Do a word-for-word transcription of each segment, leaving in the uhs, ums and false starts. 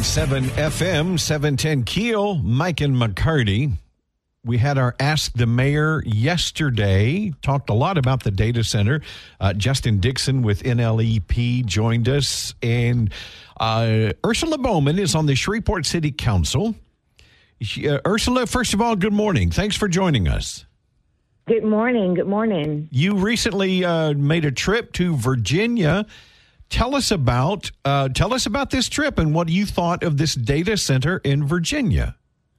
point seven F M, seven ten Keel, Mike and McCarty. We had our Ask the Mayor yesterday, talked a lot about the data center. Uh, Justin Dixon with N L E P joined us, and uh, Ursula Bowman is on the Shreveport City Council. She, uh, Ursula, first of all, good morning. Thanks for joining us. Good morning. Good morning. You recently uh, made a trip to Virginia. Tell us about uh, tell us about this trip and what you thought of this data center in Virginia.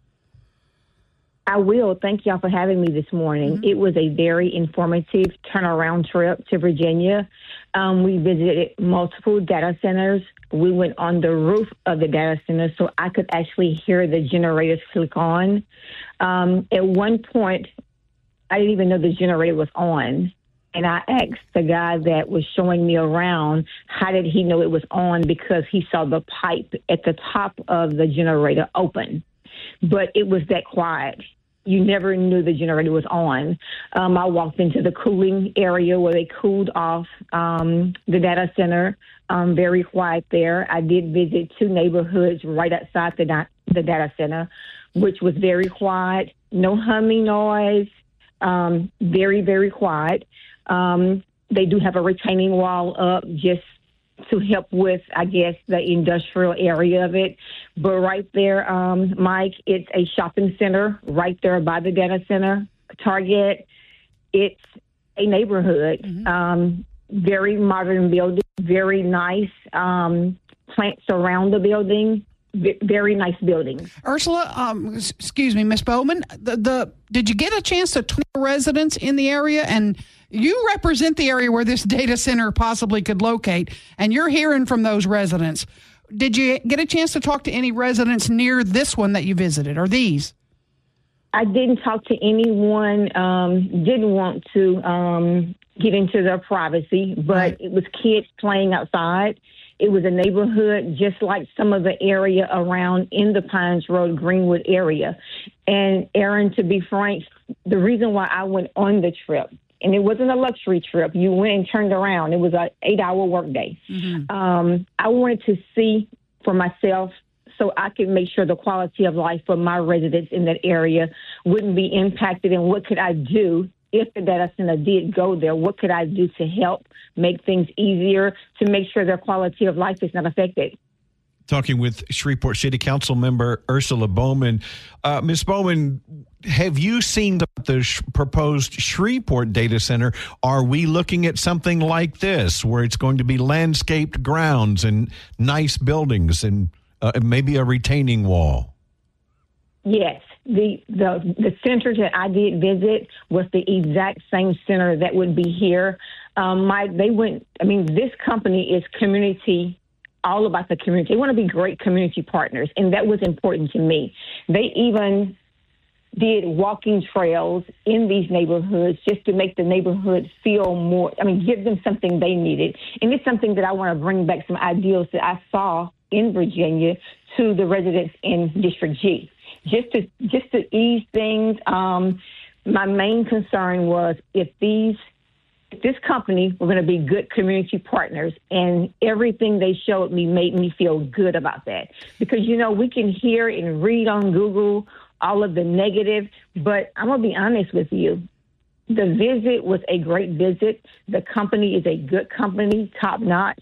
I will. Thank y'all for having me this morning. Mm-hmm. It was a very informative turnaround trip to Virginia. Um, we visited multiple data centers. We went on the roof of the data center so I could actually hear the generators click on. Um, at one point, I didn't even know the generator was on. And I asked the guy that was showing me around, how did he know it was on? Because he saw the pipe at the top of the generator open. But it was that quiet. You never knew the generator was on. Um, I walked into the cooling area where they cooled off um, the data center. Um, very quiet there. I did visit two neighborhoods right outside the, da- the data center, which was very quiet. No humming noise. Um, very, very quiet. Um, they do have a retaining wall up just to help with, I guess, the industrial area of it. But right there, um, Mike, it's a shopping center right there by the data center, Target. It's a neighborhood, mm-hmm. um, very modern building, very nice um, plants around the building. Very nice buildings. Ursula, um, excuse me, Miss Bowman, the, the did you get a chance to talk to residents in the area? And you represent the area where this data center possibly could locate, and you're hearing from those residents. Did you get a chance to talk to any residents near this one that you visited, or these? I didn't talk to anyone, um, didn't want to um, get into their privacy, but right. It was kids playing outside. It was a neighborhood just like some of the area around in the Pines Road, Greenwood area. And Aaron, to be frank, the reason why I went on the trip, and it wasn't a luxury trip, you went and turned around. It was an eight-hour workday. Mm-hmm. Um, I wanted to see for myself so I could make sure the quality of life for my residents in that area wouldn't be impacted, and what could I do if the data center did go there. What could I do to help make things easier, to make sure their quality of life is not affected? Talking with Shreveport City Council member Ursula Bowman. Uh, Miz Bowman, have you seen the, the sh- proposed Shreveport data center? Are we looking at something like this, where it's going to be landscaped grounds and nice buildings and uh, maybe a retaining wall? Yes. The, the the center that I did visit was the exact same center that would be here. Um, my they went. I mean, this company is community, all about the community. They want to be great community partners, and that was important to me. They even did walking trails in these neighborhoods just to make the neighborhood feel more. I mean, give them something they needed, and it's something that I want to bring back some ideals that I saw in Virginia to the residents in District G. Just to just to ease things, um, my main concern was if these if this company were going to be good community partners, and everything they showed me made me feel good about that. Because, you know, we can hear and read on Google all of the negative, but I'm going to be honest with you. The visit was a great visit. The company is a good company, top notch.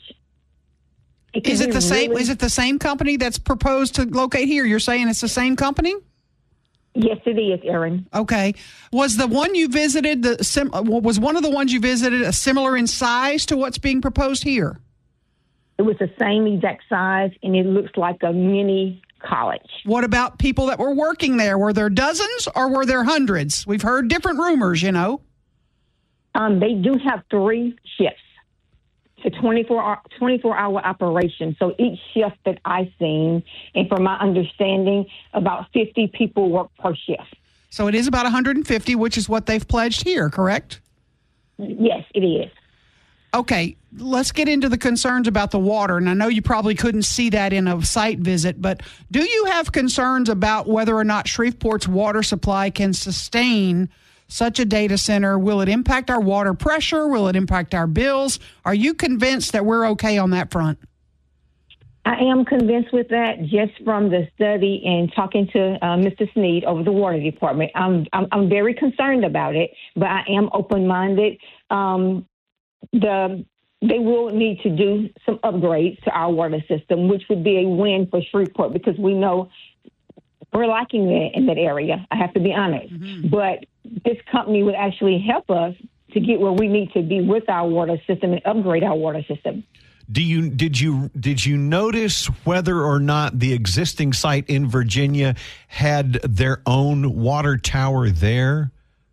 It is it the really, same? Is it the same company that's proposed to locate here? You're saying it's the same company? Yes, it is, Aaron. Okay. Was the one you visited the sim, was one of the ones you visited a similar in size to what's being proposed here? It was the same exact size, and it looks like a mini college. What about people that were working there? Were there dozens or were there hundreds? We've heard different rumors, you know. Um, they do have three shifts. It's a twenty-four hour operation. So each shift that I've seen, and from my understanding, about fifty people work per shift. So it is about one hundred fifty, which is what they've pledged here, correct? Yes, it is. Okay, let's get into the concerns about the water. And I know you probably couldn't see that in a site visit, but do you have concerns about whether or not Shreveport's water supply can sustain such a data center? Will it impact our water pressure? Will it impact our bills? Are you convinced that we're okay on that front? I am convinced with that just from the study and talking to uh, Mister Sneed over the water department. I'm, I'm I'm very concerned about it, but I am open-minded. Um, the they will need to do some upgrades to our water system, which would be a win for Shreveport because we know we're lacking that in that area. I have to be honest, mm-hmm. but this company would actually help us to get where we need to be with our water system and upgrade our water system. Do you did you did you notice whether or not the existing site in Virginia had their own water tower there?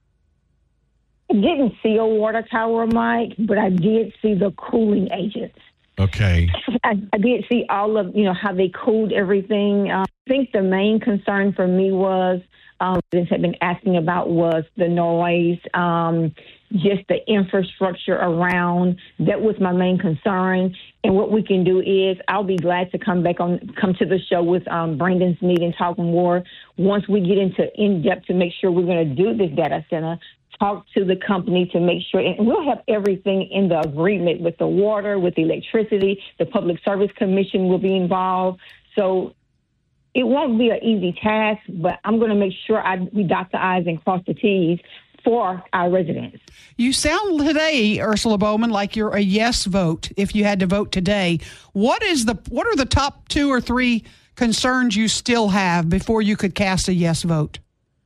I didn't see a water tower, Mike, but I did see the cooling agents. Okay. I, I did see all of, you know, how they cooled everything. Um, I think the main concern for me was, um, this had been asking about was the noise, um, just the infrastructure around. That was my main concern. And what we can do is I'll be glad to come back on, come to the show with um, Brandon Sneed and talk more once we get into in-depth to make sure we're going to do this data center. Talk to the company to make sure, and we'll have everything in the agreement with the water, with the electricity. The Public Service Commission will be involved. So it won't be an easy task, but I'm going to make sure I, we dot the I's and cross the T's for our residents. You sound today, Ursula Bowman, like you're a yes vote if you had to vote today. What is the what are the top two or three concerns you still have before you could cast a yes vote?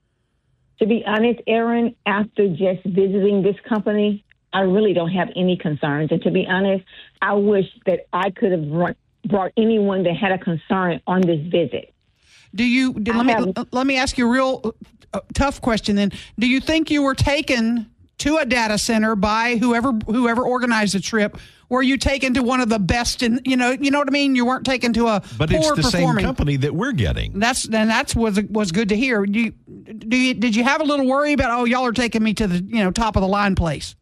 To be honest, Aaron, after just visiting this company, I really don't have any concerns. And to be honest, I wish that I could have run, brought anyone that had a concern on this visit. Do you? Let me have, let me ask you a real uh, tough question. Then, do you think you were taken to a data center by whoever whoever organized the trip? Were you taken to one of the best in, you know, you know what I mean? You weren't taken to a but poor it's the performing. Same company that we're getting. That's and that's was was good to hear. Do you, do you, did you have a little worry about, oh, y'all are taking me to the, you know, top of the line place?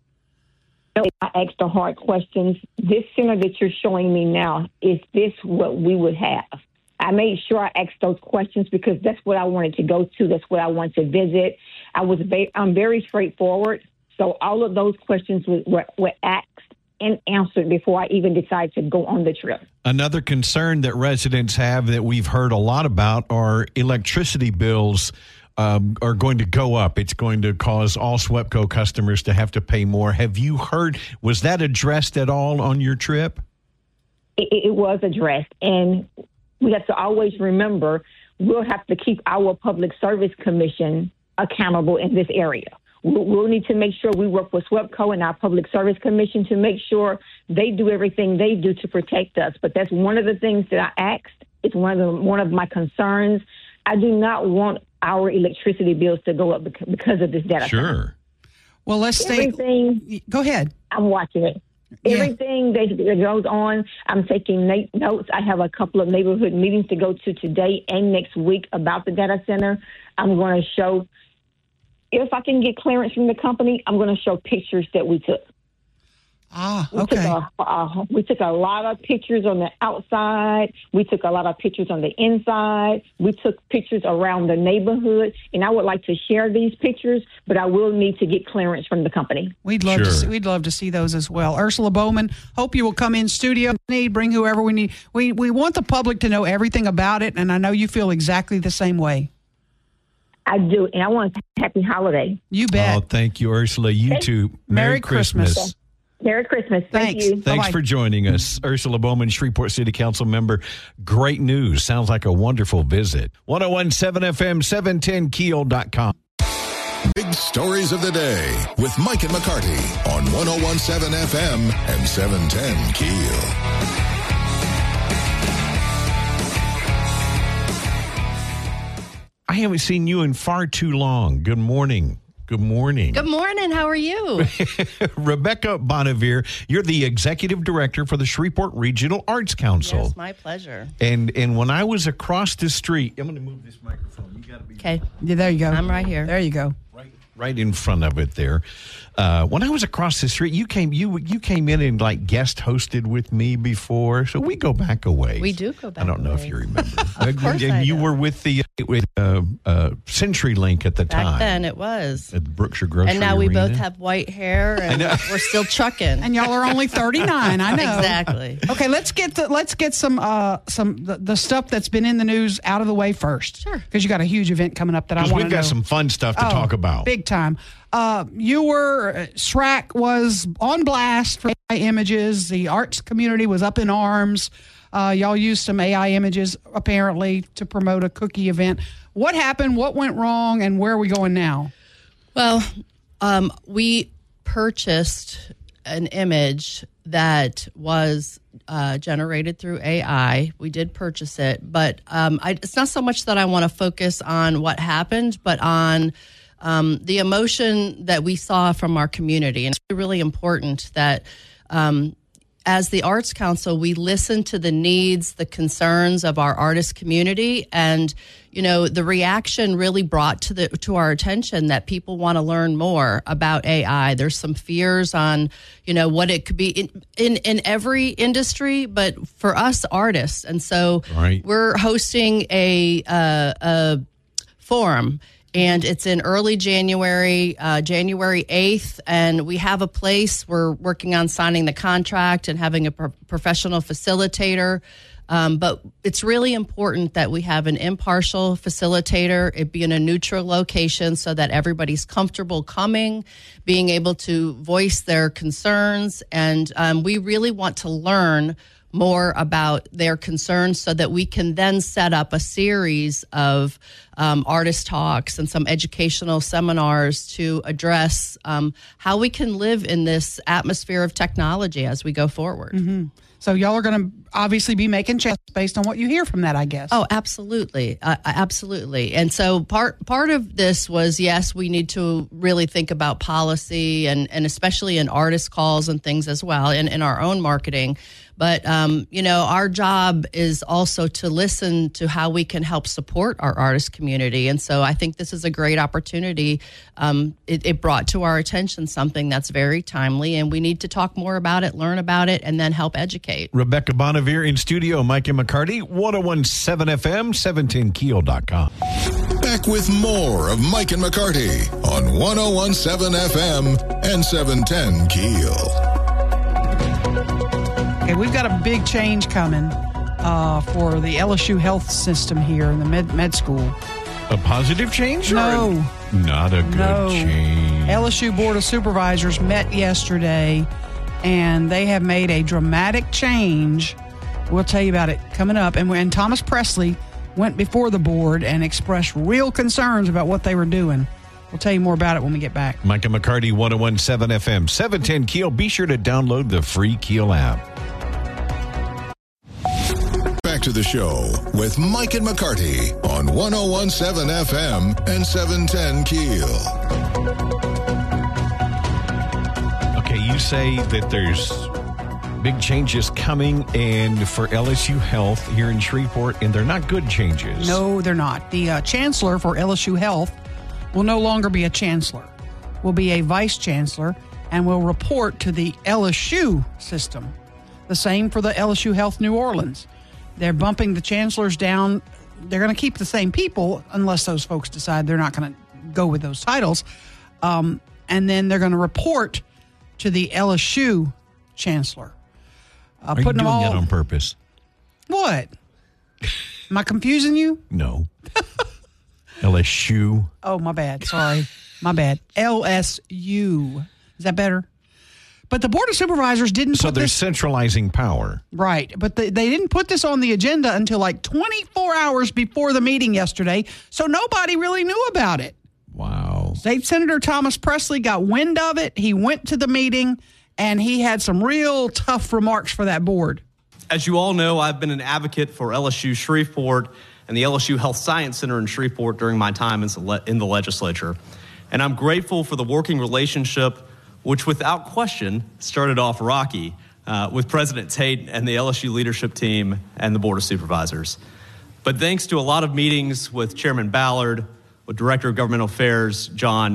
I asked the hard questions. This center that you're showing me now, is this what we would have? I made sure I asked those questions because that's what I wanted to go to. That's what I wanted to visit. I was I'm very straightforward. So all of those questions were, were, were asked and answered before I even decided to go on the trip. Another concern that residents have that we've heard a lot about are electricity bills um, are going to go up. It's going to cause all SWEPCO customers to have to pay more. Have you heard, was that addressed at all on your trip? It, it was addressed. And we have to always remember we'll have to keep our Public Service Commission accountable in this area. We'll, we'll need to make sure we work with SWEPCO and our Public Service Commission to make sure they do everything they do to protect us. But that's one of the things that I asked. It's one of the, one of my concerns. I do not want our electricity bills to go up because of this data. Sure. Center. Well, let's stay. Everything. Go ahead. I'm watching it. Yeah. Everything that goes on, I'm taking notes. I have a couple of neighborhood meetings to go to today and next week about the data center. I'm going to show, if I can get clearance from the company, I'm going to show pictures that we took. Ah, okay. We took, a, a, we took a lot of pictures on the outside. We took a lot of pictures on the inside. We took pictures around the neighborhood. And I would like to share these pictures, but I will need to get clearance from the company. We'd love sure. to see, we'd love to see those as well. Ursula Bowman, hope you will come in studio. Need bring whoever we need. We we want the public to know everything about it, and I know you feel exactly the same way. I do, and I want a happy holiday. You bet. Oh, thank you, Ursula. You thank too. Merry, Merry Christmas. Christmas. Merry Christmas. Thank Thanks. you. Thanks Bye-bye. for joining us. Ursula Bowman, Shreveport City Council member. Great news. Sounds like a wonderful visit. ten seventeen F M, seven ten keel dot com. Big stories of the day with Mike and McCarty on ten seventeen F M and seven ten Keel. I haven't seen you in far too long. Good morning. Good morning. Good morning. How are you? Rebecca Bonavere, you're the executive director for the Shreveport Regional Arts Council. Yes, my pleasure. And and when I was across the street, I'm going to move this microphone. You got to be okay. Yeah, there you go. I'm right here. There you go. right right in front of it there. Uh, when I was across the street, you came you you came in and like guest hosted with me before, so we go back a ways. We do go back I don't a know ways. if you remember. Of course and I you do. were with the with uh, uh, CenturyLink at the Back time. then it was. At the Brookshire Grocery And now we Arena. both have white hair and we're still trucking. And y'all are only thirty-nine. I know. Exactly. Okay, let's get the, let's get some uh, some the, the stuff that's been in the news out of the way first. Sure. Because you got a huge event coming up that I Because want to we've know. got some fun stuff to Oh, talk about. Big time. Uh, you were, uh, S R A C was on blast for A I images. The arts community was up in arms. Uh, y'all used some A I images, apparently, to promote a cookie event. What happened? What went wrong? And where are we going now? Well, um, we purchased an image that was uh, generated through A I. We did purchase it, but um, I, it's not so much that I want to focus on what happened, but on um, the emotion that we saw from our community. And it's really important that um, as the Arts Council, we listen to the needs, the concerns of our artist community, and you know the reaction really brought to the to our attention that people want to learn more about A I. There's some fears on you know what it could be in in, in every industry, but for us artists, and so Right. we're hosting a uh, a forum. And it's in early January, uh, January eighth, and we have a place. We're working on signing the contract and having a pro- professional facilitator. Um, but it's really important that we have an impartial facilitator. It be in a neutral location so that everybody's comfortable coming, being able to voice their concerns. And um, we really want to learn more about their concerns so that we can then set up a series of um, artist talks and some educational seminars to address um, how we can live in this atmosphere of technology as we go forward. Mm-hmm. So y'all are going to obviously be making changes based on what you hear from that, I guess. Oh, absolutely, uh, absolutely. And so part part of this was yes, we need to really think about policy and and especially in artist calls and things as well, in in our own marketing. But, um, you know, our job is also to listen to how we can help support our artist community. And so I think this is a great opportunity. Um, it, it brought to our attention something that's very timely, and we need to talk more about it, learn about it, and then help educate. Rebecca Bonavere in studio, Mike and McCarty, ten seventeen F M, seven ten keel dot com. Back with more of Mike and McCarty on ten seventeen F M and seven ten Keel. Okay, we've got a big change coming uh, for the L S U health system here in the med, med school. A positive change? or No. a- Not a good No. change. L S U Board of Supervisors met yesterday, and they have made a dramatic change. We'll tell you about it coming up. And when Thomas Presley went before the board and expressed real concerns about what they were doing. We'll tell you more about it when we get back. Mike and McCarty, ten seventeen F M, seven ten Keel. Be sure to download the free Keel app. Back to the show with Mike and McCarty on ten seventeen F M and seven ten Keel. Okay, you say that there's big changes coming and for L S U Health here in Shreveport, and they're not good changes. No, they're not. The uh, chancellor for L S U Health will no longer be a chancellor, will be a vice chancellor, and will report to the L S U system. The same for the L S U Health New Orleans. They're bumping the chancellors down. They're going to keep the same people unless those folks decide they're not going to go with those titles. Um, and then they're going to report to the L S U chancellor. Uh, Are you putting doing them all. that on purpose? What? Am I confusing you? No. L S U. Oh, my bad. Sorry. My bad. L S U. Is that better? But the Board of Supervisors didn't So put they're this... centralizing power. Right. But they, they didn't put this on the agenda until like twenty-four hours before the meeting yesterday. So nobody really knew about it. Wow. State Senator Thomas Presley got wind of it. He went to the meeting, and he had some real tough remarks for that board. As you all know, I've been an advocate for L S U Shreveport and the L S U Health Science Center in Shreveport during my time in the legislature. And I'm grateful for the working relationship, which without question started off rocky, uh, with President Tate and the L S U leadership team and the Board of Supervisors. But thanks to a lot of meetings with Chairman Ballard, with Director of Governmental Affairs, John,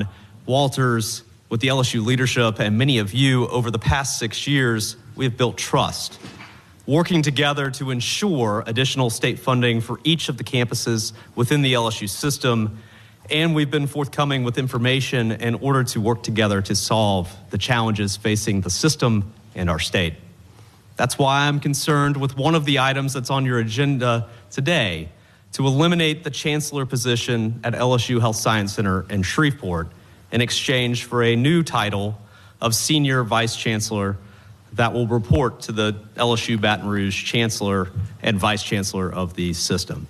Walters, with the L S U leadership, and many of you over the past six years, we have built trust, working together to ensure additional state funding for each of the campuses within the L S U system, and we've been forthcoming with information in order to work together to solve the challenges facing the system and our state. That's why I'm concerned with one of the items that's on your agenda today, to eliminate the chancellor position at L S U Health Science Center in Shreveport in exchange for a new title of Senior Vice Chancellor that will report to the L S U Baton Rouge Chancellor and Vice Chancellor of the system.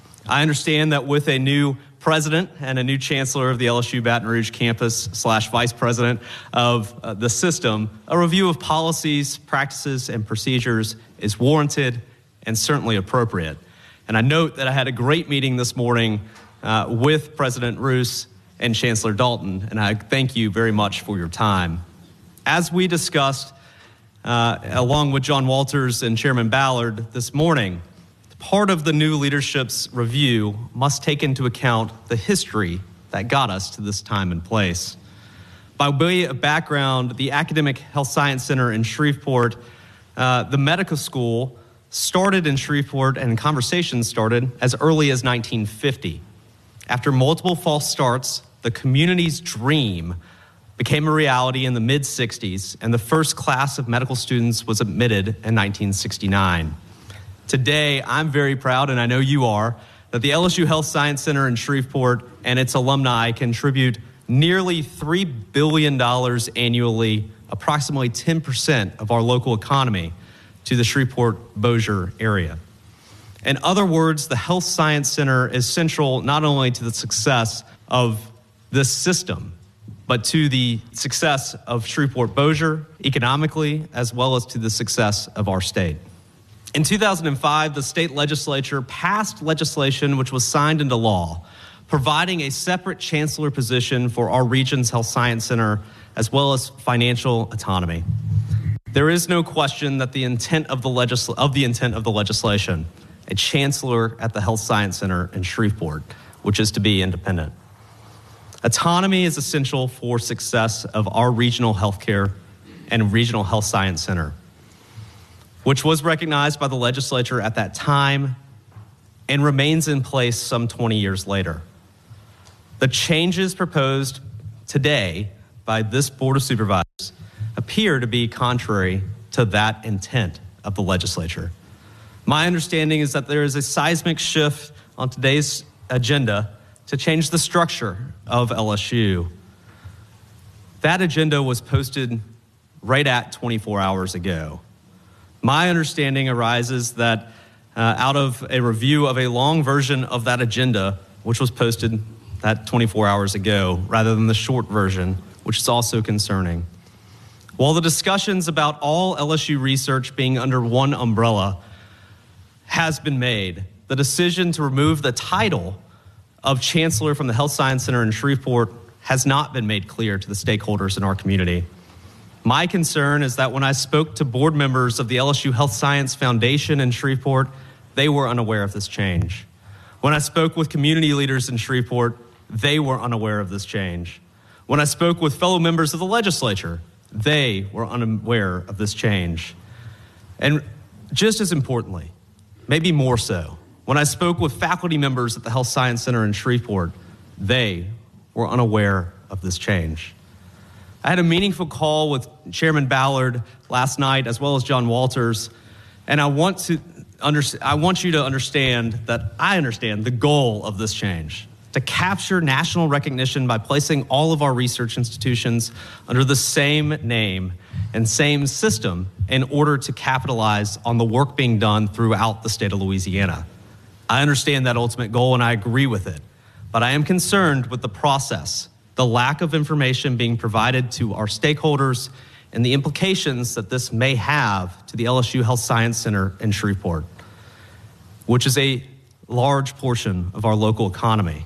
I understand that with a new president and a new chancellor of the L S U Baton Rouge campus slash vice president of uh, the system, a review of policies, practices, and procedures is warranted and certainly appropriate. And I note that I had a great meeting this morning uh, with President Roos and Chancellor Dalton, and I thank you very much for your time. As we discussed, uh, along with John Walters and Chairman Ballard this morning, part of the new leadership's review must take into account the history that got us to this time and place. By way of background, the Academic Health Science Center in Shreveport, uh, the medical school started in Shreveport, and conversations started as early as nineteen fifty. After multiple false starts, the community's dream became a reality in the mid sixties, and the first class of medical students was admitted in nineteen sixty-nine. Today, I'm very proud, and I know you are, that the L S U Health Science Center in Shreveport and its alumni contribute nearly three billion dollars annually, approximately ten percent of our local economy, to the Shreveport-Bossier area. In other words, the Health Science Center is central not only to the success of this system, but to the success of Shreveport-Bossier economically, as well as to the success of our state. In two thousand five, the state legislature passed legislation which was signed into law, providing a separate chancellor position for our region's Health Science Center, as well as financial autonomy. There is no question that the intent of the legisl- of the intent of the legislation, a chancellor at the Health Science Center in Shreveport, which is to be independent. Autonomy is essential for success of our regional healthcare and regional health science center, which was recognized by the legislature at that time and remains in place some twenty years later. The changes proposed today by this Board of Supervisors appear to be contrary to that intent of the legislature. My understanding is that there is a seismic shift on today's agenda to change the structure of L S U. That agenda was posted right at twenty-four hours ago. My understanding arises that uh, out of a review of a long version of that agenda, which was posted that twenty-four hours ago, rather than the short version, which is also concerning. While the discussions about all L S U research being under one umbrella has been made, the decision to remove the title of Chancellor from the Health Science Center in Shreveport has not been made clear to the stakeholders in our community. My concern is that when I spoke to board members of the L S U Health Science Foundation in Shreveport, they were unaware of this change. When I spoke with community leaders in Shreveport, they were unaware of this change. When I spoke with fellow members of the legislature, they were unaware of this change. And just as importantly, maybe more so, when I spoke with faculty members at the Health Science Center in Shreveport, they were unaware of this change. I had a meaningful call with Chairman Ballard last night, as well as John Walters, and I want to under, I want you to understand that I understand the goal of this change, to capture national recognition by placing all of our research institutions under the same name and same system in order to capitalize on the work being done throughout the state of Louisiana. I understand that ultimate goal and I agree with it, but I am concerned with the process, the lack of information being provided to our stakeholders, and the implications that this may have to the L S U Health Science Center in Shreveport, which is a large portion of our local economy.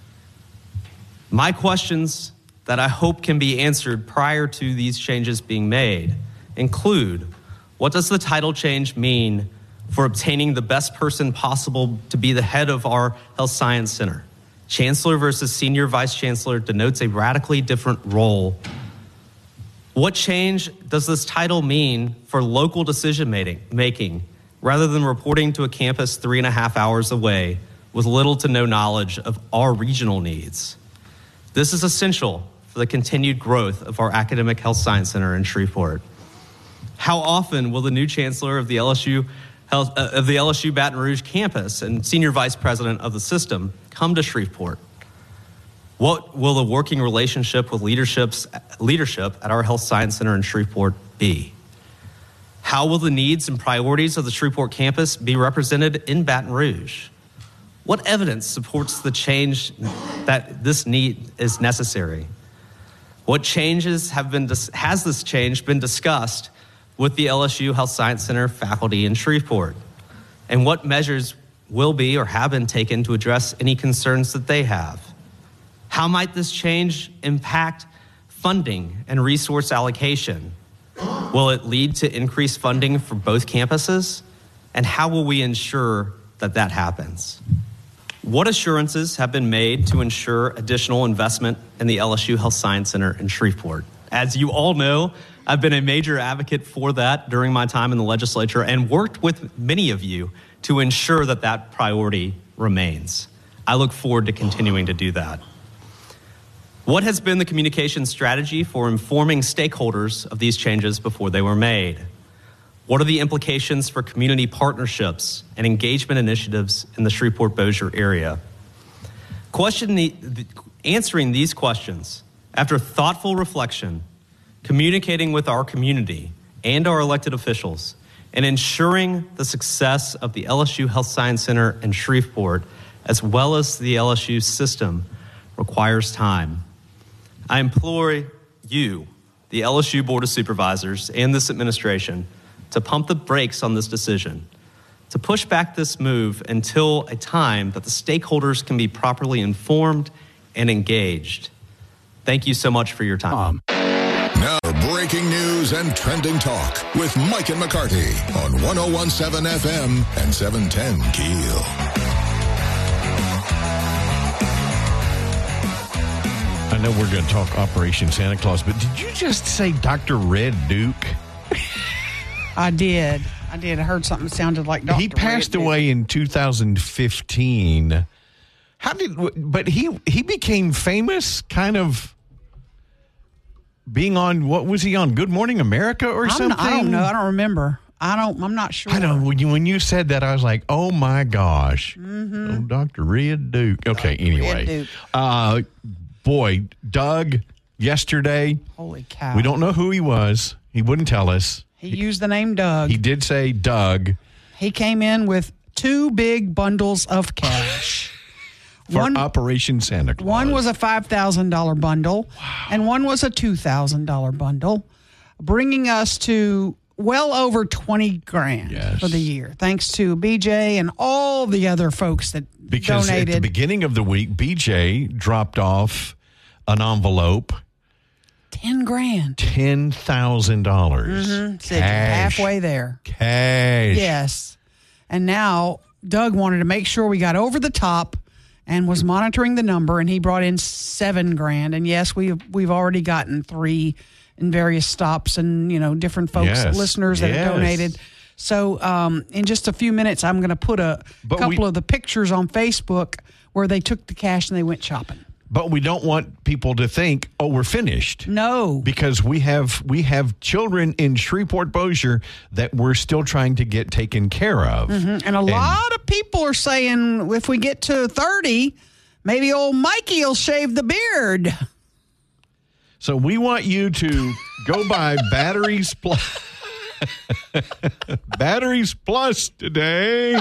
My questions that I hope can be answered prior to these changes being made include, what does the title change mean for obtaining the best person possible to be the head of our Health Science Center? Chancellor versus Senior Vice Chancellor denotes a radically different role. What change does this title mean for local decision making rather than reporting to a campus three and a half hours away with little to no knowledge of our regional needs? This is essential for the continued growth of our Academic Health Science Center in Shreveport. How often will the new chancellor of the L S U Health, uh, of the L S U Baton Rouge campus and senior vice president of the system come to Shreveport? What will the working relationship with leaderships, leadership at our Health Science Center in Shreveport be? How will the needs and priorities of the Shreveport campus be represented in Baton Rouge? What evidence supports the change that this need is necessary? What changes have been, has this change been discussed with the L S U Health Science Center faculty in Shreveport? And what measures will be or have been taken to address any concerns that they have? How might this change impact funding and resource allocation? Will it lead to increased funding for both campuses? And how will we ensure that that happens? What assurances have been made to ensure additional investment in the L S U Health Science Center in Shreveport? As you all know, I've been a major advocate for that during my time in the legislature and worked with many of you to ensure that that priority remains. I look forward to continuing to do that. What has been the communication strategy for informing stakeholders of these changes before they were made? What are the implications for community partnerships and engagement initiatives in the Shreveport-Bossier area? Question the, the, answering these questions after thoughtful reflection, communicating with our community and our elected officials, and ensuring the success of the L S U Health Science Center in Shreveport, as well as the L S U system, requires time. I implore you, the L S U Board of Supervisors and this administration, to pump the brakes on this decision, to push back this move until a time that the stakeholders can be properly informed and engaged. Thank you so much for your time. Now, breaking news and trending talk with Mike and McCarty on one oh one point seven F M and seven ten Keel. I know we're going to talk Operation Santa Claus, but did you just say Doctor Red Duke? I did. I did. I heard something that sounded like Doctor He passed Red away Duke. in two thousand fifteen. How did? But he he became famous, kind of being on. What was he on? Good Morning America or I'm something? not, I don't know. I don't remember. I don't. I'm not sure. I don't. When you when you said that, I was like, oh my gosh, mm-hmm. Oh, Doctor Red Duke. Okay, Doctor anyway, Red Duke. Uh, boy, Doug. Yesterday, holy cow, we don't know who he was. He wouldn't tell us. He used the name Doug. He did say Doug. He came in with two big bundles of cash. For one, Operation Santa Claus. One was a five thousand dollars bundle, wow. and one was a two thousand dollars bundle, bringing us to well over twenty grand yes. for the year, thanks to B J and all the other folks that because donated. At the beginning of the week, B J dropped off an envelope. Ten grand. Ten thousand dollars. Mm-hmm. Cash. Halfway there. Cash. Yes. And now Doug wanted to make sure we got over the top and was monitoring the number, and he brought in seven grand. And yes, we've we've already gotten three in various stops and, you know, different folks, yes. listeners that yes. have donated. So um, in just a few minutes, I'm going to put a but couple we, of the pictures on Facebook where they took the cash and they went shopping. But we don't want people to think, oh, we're finished. No. Because we have we have children in Shreveport-Bossier that we're still trying to get taken care of. Mm-hmm. And a and, lot of people are saying if we get to thirty, maybe old Mikey will shave the beard. So we want you to go buy Batteries Plus. Batteries Plus today.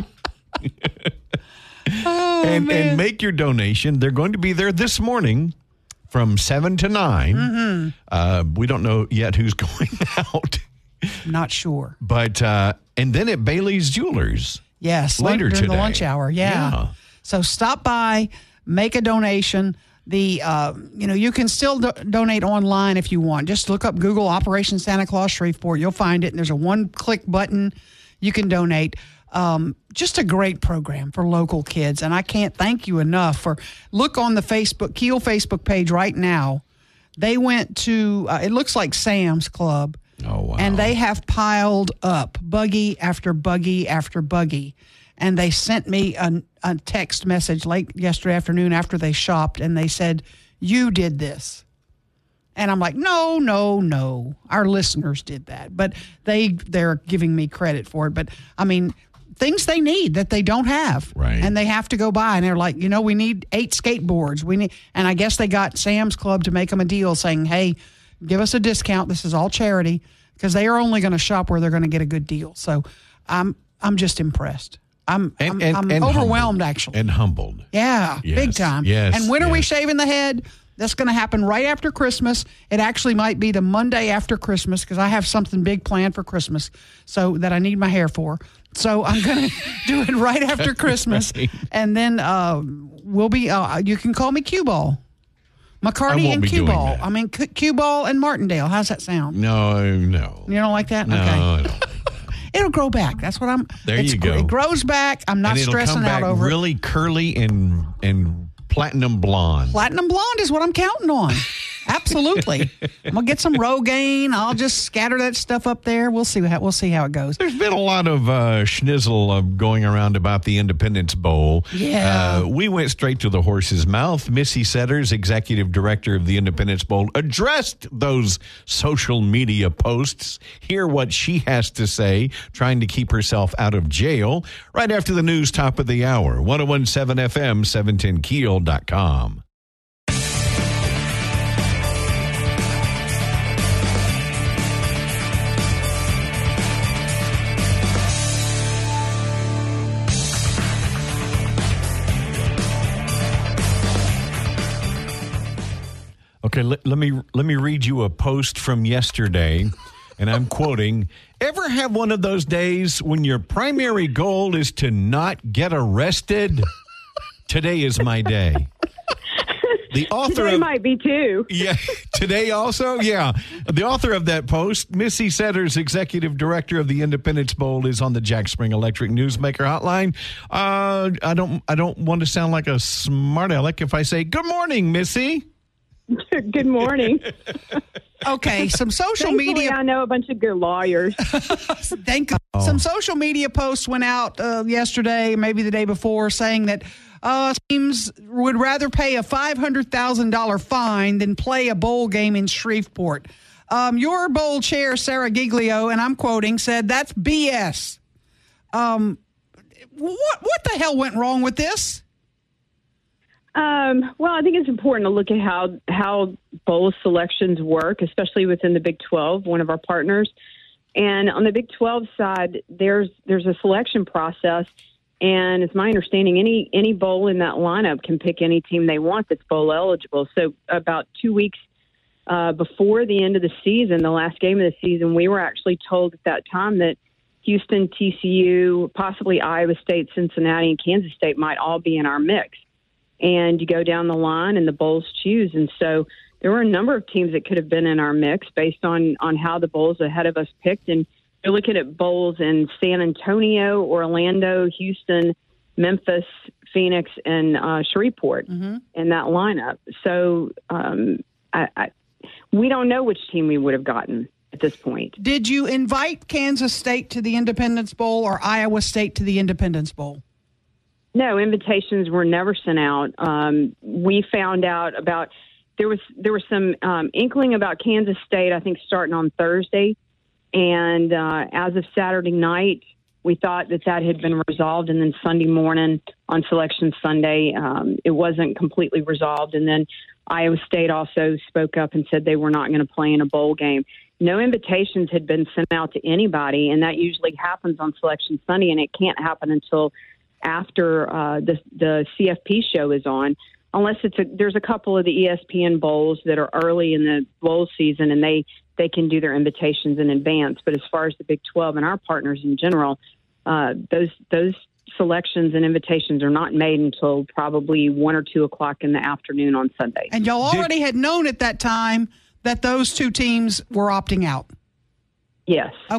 Oh, and, man. and make your donation. They're going to be there this morning from seven to nine. Mm-hmm. Uh, we don't know yet who's going out. Not sure. But, uh, and then at Bailey's Jewelers. Yes. Later during today. the lunch hour. Yeah. yeah. So stop by, make a donation. The, uh, you know, you can still do- donate online if you want. Just look up Google Operation Santa Claus Shreveport. You'll find it. And there's a one click button. You can donate. Um, just a great program for local kids. And I can't thank you enough for look on the Facebook, Kiel Facebook page right now. They went to, uh, it looks like Sam's Club. Oh, wow. And they have piled up buggy after buggy after buggy. And they sent me a, a text message late yesterday afternoon after they shopped, and they said, you did this. And I'm like, no, no, no. Our listeners did that. But they, they're giving me credit for it. But, I mean, things they need that they don't have. Right. And they have to go buy. And they're like, you know, we need eight skateboards. We need, and I guess they got Sam's Club to make them a deal saying, hey, give us a discount. This is all charity, because they are only going to shop where they're going to get a good deal. So I'm I'm just impressed. I'm And- I'm, and- I'm and overwhelmed, humbled. actually. And humbled. Yeah, Yes, big time. yes, And when are we yes. shaving the head? That's going to happen right after Christmas. It actually might be the Monday after Christmas, because I have something big planned for Christmas, so that I need my hair for. So I'm going to do it right after Christmas, Right. and then uh, we'll be. Uh, you can call me Cue Ball, I McCarty won't and be Cue doing Ball. that. I mean C- Cue Ball and Martindale. How's that sound? No, no. You don't like that? No, Okay. I don't. It'll grow back. That's what I'm. There it's you gr- go. It grows back. I'm not And it'll stressing come back out over it. really curly and and platinum blonde. Platinum blonde is what I'm counting on. Absolutely. I'm gonna get some Rogaine. I'll just scatter that stuff up there. We'll see how we'll see how it goes. There's been a lot of uh, schnizzle uh, going around about the Independence Bowl. Yeah. Uh, we went straight to the horse's mouth. Missy Setters, executive director of the Independence Bowl, addressed those social media posts. Hear what she has to say, trying to keep herself out of jail. Right after the news, top of the hour. ten seventeen F M, seven ten keel dot com. Okay, let, let me let me read you a post from yesterday, and I'm quoting, "Ever have one of those days when your primary goal is to not get arrested? Today is my day." The author Today of might be too. Yeah, today also, yeah. The author of that post, Missy Setters, executive director of the Independence Bowl, is on the Jack Spring Electric Newsmaker hotline. Uh, I don't I don't want to sound like a smart aleck if I say good morning, Missy. Good morning. Okay, some social Thankfully, media. I know a bunch of good lawyers. Thank you. Some social media posts went out uh, yesterday, maybe the day before, saying that uh, teams would rather pay a five hundred thousand dollars fine than play a bowl game in Shreveport. Um, your bowl chair, Sarah Giglio, and I'm quoting, said that's B S. Um, what what the hell went wrong with this? Um, well, I think it's important to look at how how bowl selections work, especially within the Big twelve, one of our partners. And on the Big twelve side, there's there's a selection process, and it's my understanding any any bowl in that lineup can pick any team they want that's bowl eligible. So about two weeks uh, before the end of the season, the last game of the season, we were actually told at that time that Houston, T C U, possibly Iowa State, Cincinnati, and Kansas State might all be in our mix. And you go down the line and the bowls choose. And so there were a number of teams that could have been in our mix based on, on how the bowls ahead of us picked. And you're looking at bowls in San Antonio, Orlando, Houston, Memphis, Phoenix, and uh, Shreveport mm-hmm. in that lineup. So um, I, I, we don't know which team we would have gotten at this point. Did you invite Kansas State to the Independence Bowl or Iowa State to the Independence Bowl? No, invitations were never sent out. Um, we found out about there was there was some um, inkling about Kansas State, I think, starting on Thursday, and uh, as of Saturday night, we thought that that had been resolved, and then Sunday morning on Selection Sunday, um, it wasn't completely resolved, and then Iowa State also spoke up and said they were not going to play in a bowl game. No invitations had been sent out to anybody, and that usually happens on Selection Sunday, and it can't happen until after uh, the the C F P show is on, unless it's a, there's a couple of the E S P N bowls that are early in the bowl season and they, they can do their invitations in advance. But as far as the Big twelve and our partners in general, uh, those those selections and invitations are not made until probably one or two o'clock in the afternoon on Sunday. And y'all already had known at that time that those two teams were opting out. Yes. Okay.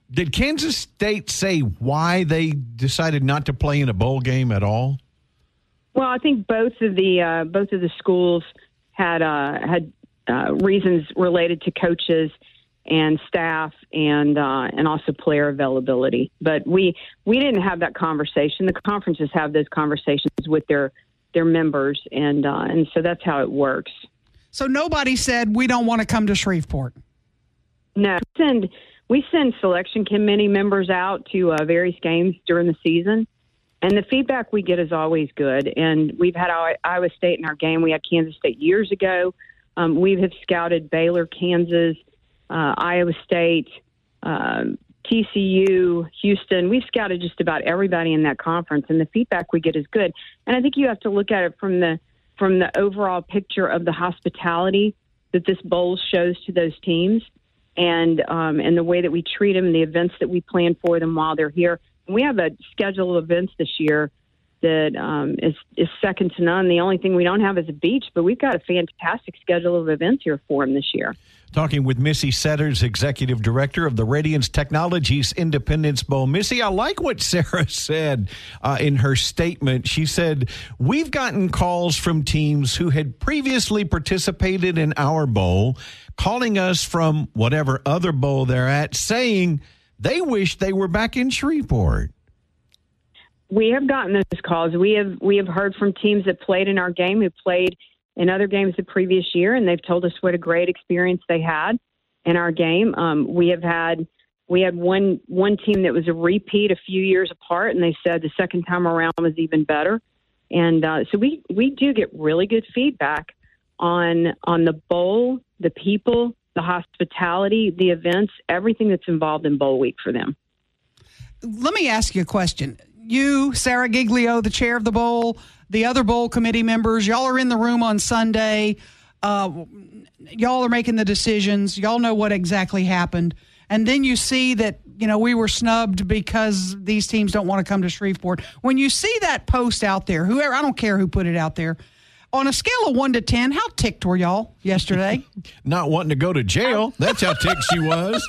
Did Kansas State say why they decided not to play in a bowl game at all? Well, I think both of the uh, both of the schools had uh, had uh, reasons related to coaches and staff and uh, and also player availability. But we we didn't have that conversation. The conferences have those conversations with their their members, and uh, and so that's how it works. So nobody said we don't want to come to Shreveport. No, we send we send selection committee members out to uh, various games during the season. And the feedback we get is always good. And we've had Iowa State in our game. We had Kansas State years ago. Um, we have scouted Baylor, Kansas, uh, Iowa State, um, T C U, Houston. We've scouted just about everybody in that conference, and the feedback we get is good. And I think you have to look at it from the from the overall picture of the hospitality that this bowl shows to those teams, and um, and the way that we treat them, and the events that we plan for them while they're here. We have a schedule of events this year that um, is, is second to none. The only thing we don't have is a beach, but we've got a fantastic schedule of events here for them this year. Talking with Missy Setters, Executive Director of the Radiance Technologies Independence Bowl. Missy, I like what Sarah said uh, in her statement. She said, we've gotten calls from teams who had previously participated in our bowl, calling us from whatever other bowl they're at, saying they wish they were back in Shreveport. We have gotten those calls. We have we have heard from teams that played in our game, who played in other games the previous year, and they've told us what a great experience they had in our game. Um, we have had we had one one team that was a repeat a few years apart, and they said the second time around was even better. And uh, so we we do get really good feedback on on the bowl, the people, the hospitality, the events, everything that's involved in Bowl Week for them. Let me ask you a question. You, Sarah Giglio, the chair of the bowl, the other bowl committee members, y'all are in the room on Sunday. Uh, y'all are making the decisions. Y'all know what exactly happened. And then you see that, you know, we were snubbed because these teams don't want to come to Shreveport. When you see that post out there, whoever, I don't care who put it out there, on a scale of one to ten, how ticked were y'all yesterday? Not wanting to go to jail. That's how ticked she was.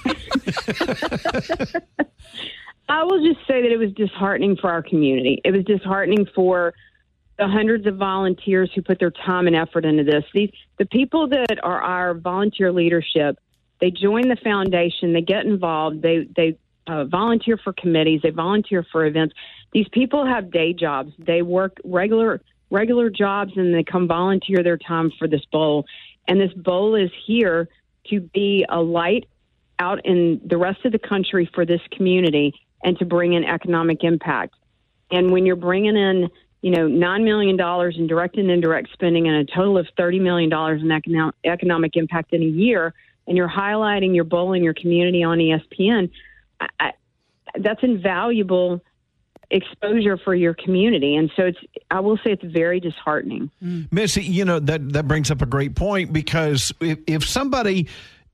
I will just say that it was disheartening for our community. It was disheartening for the hundreds of volunteers who put their time and effort into this. These, the people that are our volunteer leadership, they join the foundation, they get involved, they, they uh, volunteer for committees, they volunteer for events. These people have day jobs. They work regular regular jobs, and they come volunteer their time for this bowl. And this bowl is here to be a light out in the rest of the country for this community and to bring in economic impact. And when you're bringing in, you know, nine million dollars in direct and indirect spending and a total of thirty million dollars in economic, economic impact in a year, and you're highlighting your bowl in your community on E S P N, I, I, that's invaluable exposure for your community. And so it's, I will say it's very disheartening. Mm. Missy, you know, that, that brings up a great point, because if, if somebody,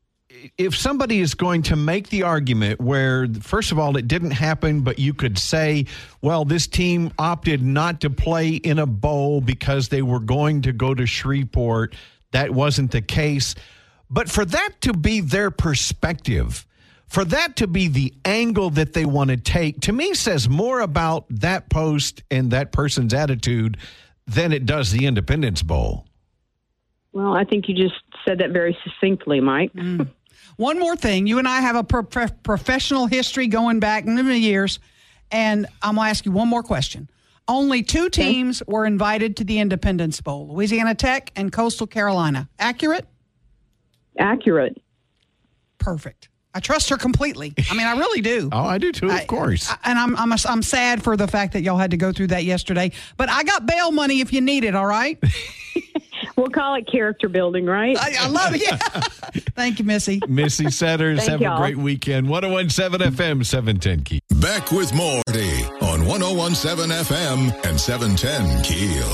if somebody is going to make the argument where, first of all, it didn't happen, but you could say, well, this team opted not to play in a bowl because they were going to go to Shreveport. That wasn't the case. But for that to be their perspective, for that to be the angle that they want to take, to me says more about that post and that person's attitude than it does the Independence Bowl. Well, I think you just said that very succinctly, Mike. Mm. One more thing. You and I have a pro- pro- professional history going back many years, and I'm going to ask you one more question. Only two teams okay. were invited to the Independence Bowl, Louisiana Tech and Coastal Carolina. Accurate? Accurate. Perfect. I trust her completely. I mean, I really do. Oh, I do too, of I, course. I, and I'm I'm a, I'm sad for the fact that y'all had to go through that yesterday. But I got bail money if you need it. All right. We'll call it character building, right? I, I love it. Yeah. Thank you, Missy. Missy Setters, Thank have y'all. a great weekend. one oh one seven F M, seven ten Keel. Back with more on one oh one seven F M and seven ten Keel.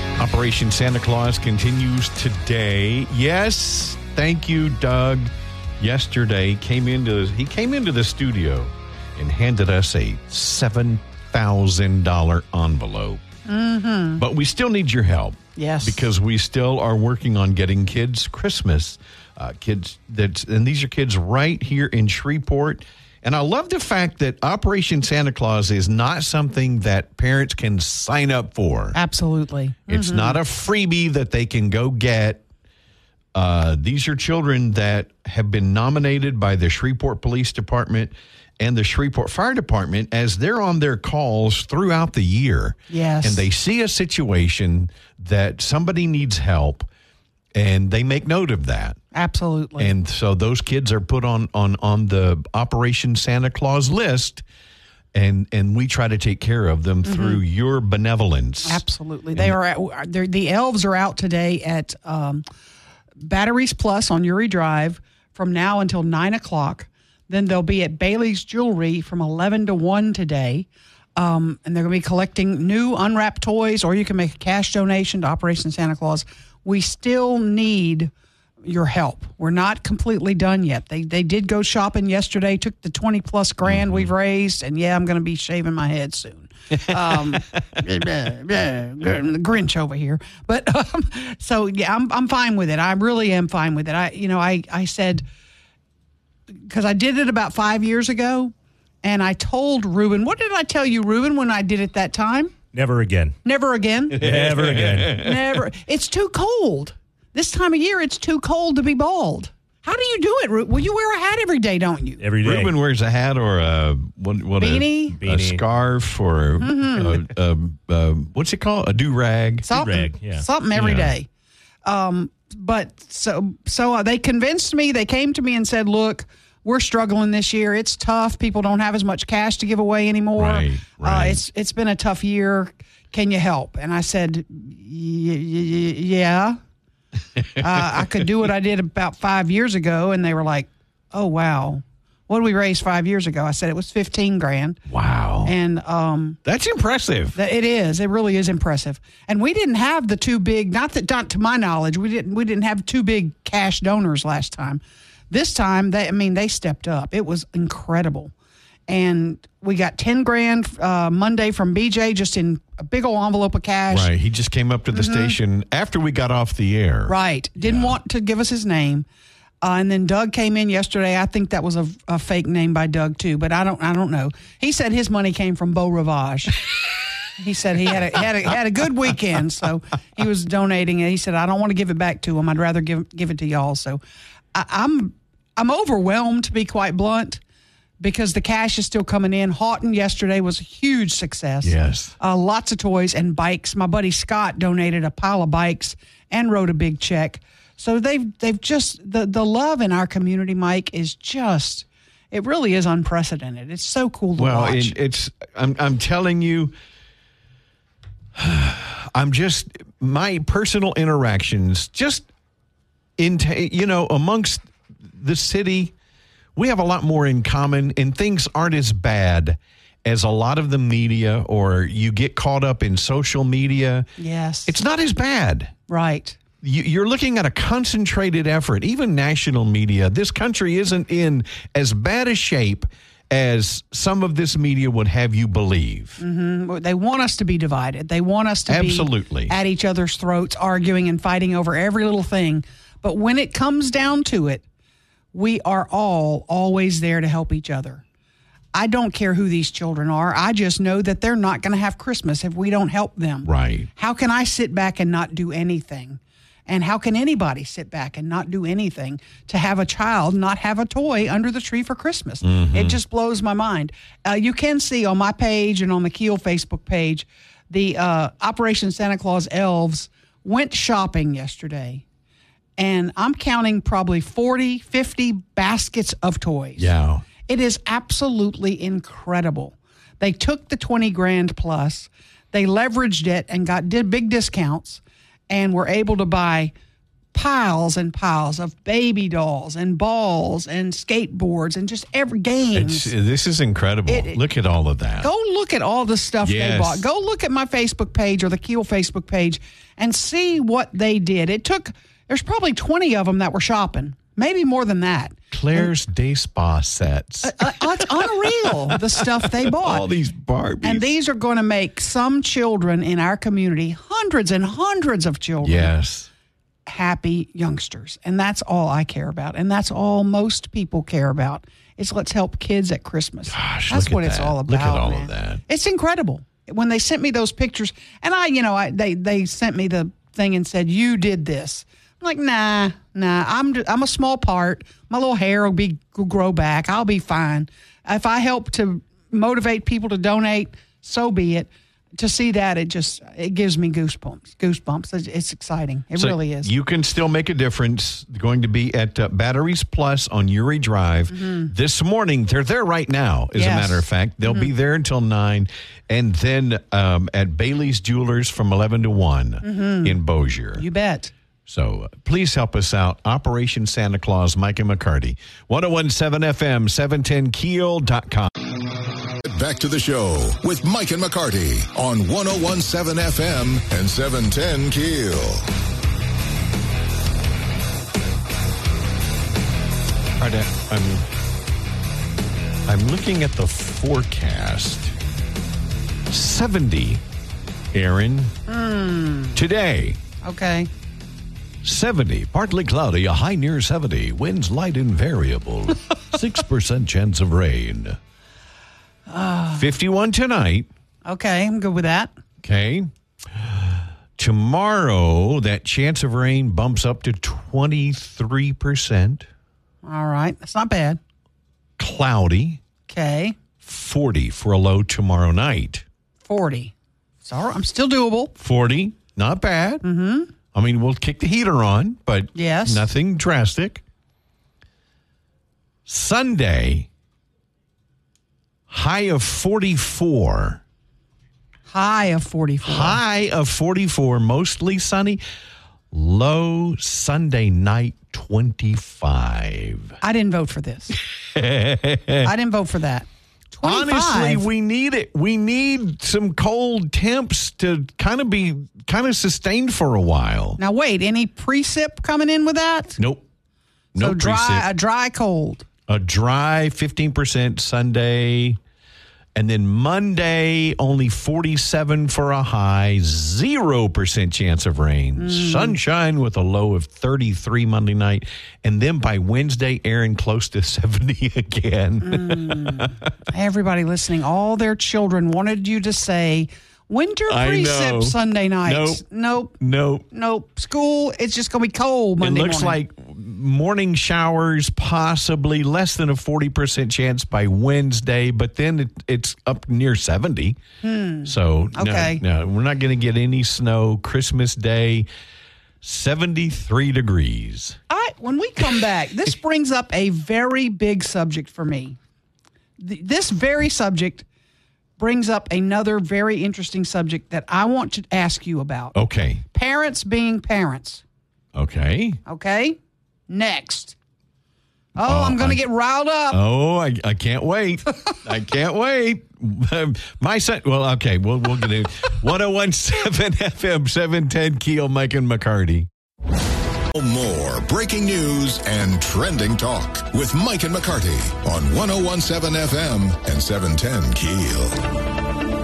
Operation Santa Claus continues today. Yes, thank you, Doug. yesterday came into he came into the studio and handed us a seven thousand dollars envelope. Mm-hmm. But we still need your help. Yes. Because we still are working on getting kids Christmas. Uh, kids that and these are kids right here in Shreveport. And I love the fact that Operation Santa Claus is not something that parents can sign up for. Absolutely. It's Mm-hmm. not a freebie that they can go get. Uh, these are children that have been nominated by the Shreveport Police Department and the Shreveport Fire Department as they're on their calls throughout the year. Yes. And they see a situation that somebody needs help, and they make note of that. Absolutely. And so those kids are put on, on, on the Operation Santa Claus list, and and we try to take care of them mm-hmm. through your benevolence. Absolutely. They and, are at, they're, the elves are out today at um, Batteries Plus on Uri Drive from now until nine o'clock. Then they'll be at Bailey's Jewelry from eleven to one today. Um, and they're going to be collecting new unwrapped toys, or you can make a cash donation to Operation Santa Claus. We still need your help. We're not completely done yet. They they did go shopping yesterday, took the twenty plus grand mm-hmm. we've raised, and yeah, I'm going to be shaving my head soon. Um, the Grinch over here. But um, so yeah, I'm I'm fine with it. I really am fine with it. I you know I I said, because I did it about five years ago, and I told Ruben, what did I tell you, Ruben, when I did it that time? Never again. Never again. Never again. Never. It's too cold. This time of year, it's too cold to be bald. How do you do it, Ruben? Well, you wear a hat every day, don't you? Every day. Ruben wears a hat or a what? what beanie, a, a scarf, or mm-hmm. a, a, a, what's it called? A do rag. Something. Do-rag, yeah. Something every yeah. day. Um, but so so uh, they convinced me. They came to me and said, "Look, we're struggling this year. It's tough. People don't have as much cash to give away anymore. Right, right. Uh, it's it's been a tough year. Can you help?" And I said, y- y- "Yeah." uh, I could do what I did about five years ago. And they were like, "Oh, wow. What did we raise five years ago?" I said, it was fifteen grand. Wow. And um, that's impressive. Th- it is. It really is impressive. And we didn't have the two big, not that, not to my knowledge, we didn't, we didn't have two big cash donors last time. This time, they, I mean, they stepped up. It was incredible. And we got ten grand uh, Monday from B J, just in a big old envelope of cash. Right. He just came up to the mm-hmm. station after we got off the air. Right. Didn't yeah. want to give us his name. Uh, and then Doug came in yesterday. I think that was a, a fake name by Doug too, but I don't. I don't know. He said his money came from Beau Rivage. He said he had a, had a had a good weekend, so he was donating it. He said, "I don't want to give it back to him. I'd rather give give it to y'all." So I, I'm I'm overwhelmed, to be quite blunt, because the cash is still coming in. Houghton yesterday was a huge success. Yes. Uh, lots of toys and bikes. My buddy Scott donated a pile of bikes and wrote a big check. So they've they've just, the, the love in our community, Mike, is just, it really is unprecedented. It's so cool to well, watch. Well, it, it's, I'm, I'm telling you, I'm just, my personal interactions, just in, you know, amongst the city, we have a lot more in common, and things aren't as bad as a lot of the media, or you get caught up in social media. Yes. It's not as bad. Right. You, you're looking at a concentrated effort. Even national media, this country isn't in as bad a shape as some of this media would have you believe. Mm-hmm. They want us to be divided. They want us to Absolutely. be at each other's throats, arguing and fighting over every little thing. But when it comes down to it, we are all always there to help each other. I don't care who these children are. I just know that they're not going to have Christmas if we don't help them. Right. How can I sit back and not do anything? And how can anybody sit back and not do anything to have a child not have a toy under the tree for Christmas? Mm-hmm. It just blows my mind. Uh, you can see on my page and on the Keel Facebook page, the uh, Operation Santa Claus elves went shopping yesterday. And I'm counting probably forty, fifty baskets of toys. Yeah. It is absolutely incredible. They took the twenty grand plus, they leveraged it and got did big discounts, and were able to buy piles and piles of baby dolls and balls and skateboards and just every games. It's, this is incredible. It, look at all of that. Go look at all the stuff yes. they bought. Go look at my Facebook page or the Keel Facebook page and see what they did. It took... There's probably twenty of them that were shopping, maybe more than that. Claire's Day Spa sets. Uh, uh, it's unreal, the stuff they bought. All these Barbies. And these are going to make some children in our community, hundreds and hundreds of children, yes. happy youngsters. And that's all I care about. And that's all most people care about. Is let's help kids at Christmas. Gosh, that's look what at it's that. all about. Look at all man. of that. It's incredible. When they sent me those pictures, and I, you know, I they they sent me the thing and said, "You did this." I'm like, nah, nah. I'm I'm a small part. My little hair will be will grow back. I'll be fine. If I help to motivate people to donate, so be it. To see that, it just it gives me goosebumps. Goosebumps. It's, it's exciting. It So really is. You can still make a difference. Going to be at uh, Batteries Plus on Uri Drive this morning. They're there right now, as Yes. a matter of fact. They'll be there until nine. And then um, at Bailey's Jewelers from eleven to one in Bossier. You bet. So uh, please help us out. Operation Santa Claus, Mike and McCarty. ten seventeen F M, seven ten keel dot com. Back to the show with Mike and McCarty on ten seventeen F M and seven ten Keel. All right, I'm, I'm looking at the forecast. seventy, Aaron. Today, Okay. seventy, partly cloudy, a high near seventy. Winds light and variable. six percent chance of rain. fifty-one tonight. Okay. I'm good with that. Okay. Tomorrow, that chance of rain bumps up to twenty-three percent. All right. That's not bad. Cloudy. Okay. forty for a low tomorrow night. forty. Sorry, I'm still doable. forty, not bad. Mm-hmm. I mean, we'll kick the heater on, but Yes. nothing drastic. Sunday, high of forty-four. High of forty-four. High of forty-four, mostly sunny. Low Sunday night, twenty-five. I didn't vote for this. I didn't vote for that. twenty-five. Honestly, we need it. We need some cold temps to kind of be kind of sustained for a while. Now wait, any precip coming in with that? Nope. No so dry, precip. a dry cold. A dry fifteen percent Sunday. And then Monday, only forty-seven for a high, zero percent chance of rain. Mm. Sunshine with a low of thirty-three Monday night. And then by Wednesday, Aaron, close to seventy again. Mm. Everybody listening, all their children wanted you to say, winter I precip know. Sunday nights. Nope. Nope. Nope. Nope. School, it's just going to be cold Monday It looks morning. like morning showers, possibly less than a forty percent chance by Wednesday, but then it, it's up near seventy. So, Okay. no, no, we're not going to get any snow. Christmas Day, seventy-three degrees. I, when we come back, this brings up a very big subject for me. Th- This very subject brings up another very interesting subject that I want to ask you about. Okay. Parents being parents. Okay. Okay? Next. Oh, I'm going to get riled up. Oh, I, I can't wait. I can't wait. My son, well, okay, we'll, we'll get it. ten seventeen F M, seven ten Keel, Mike and McCarty. More breaking news and trending talk with Mike and McCarty on ten seventeen F M and seven ten Keel.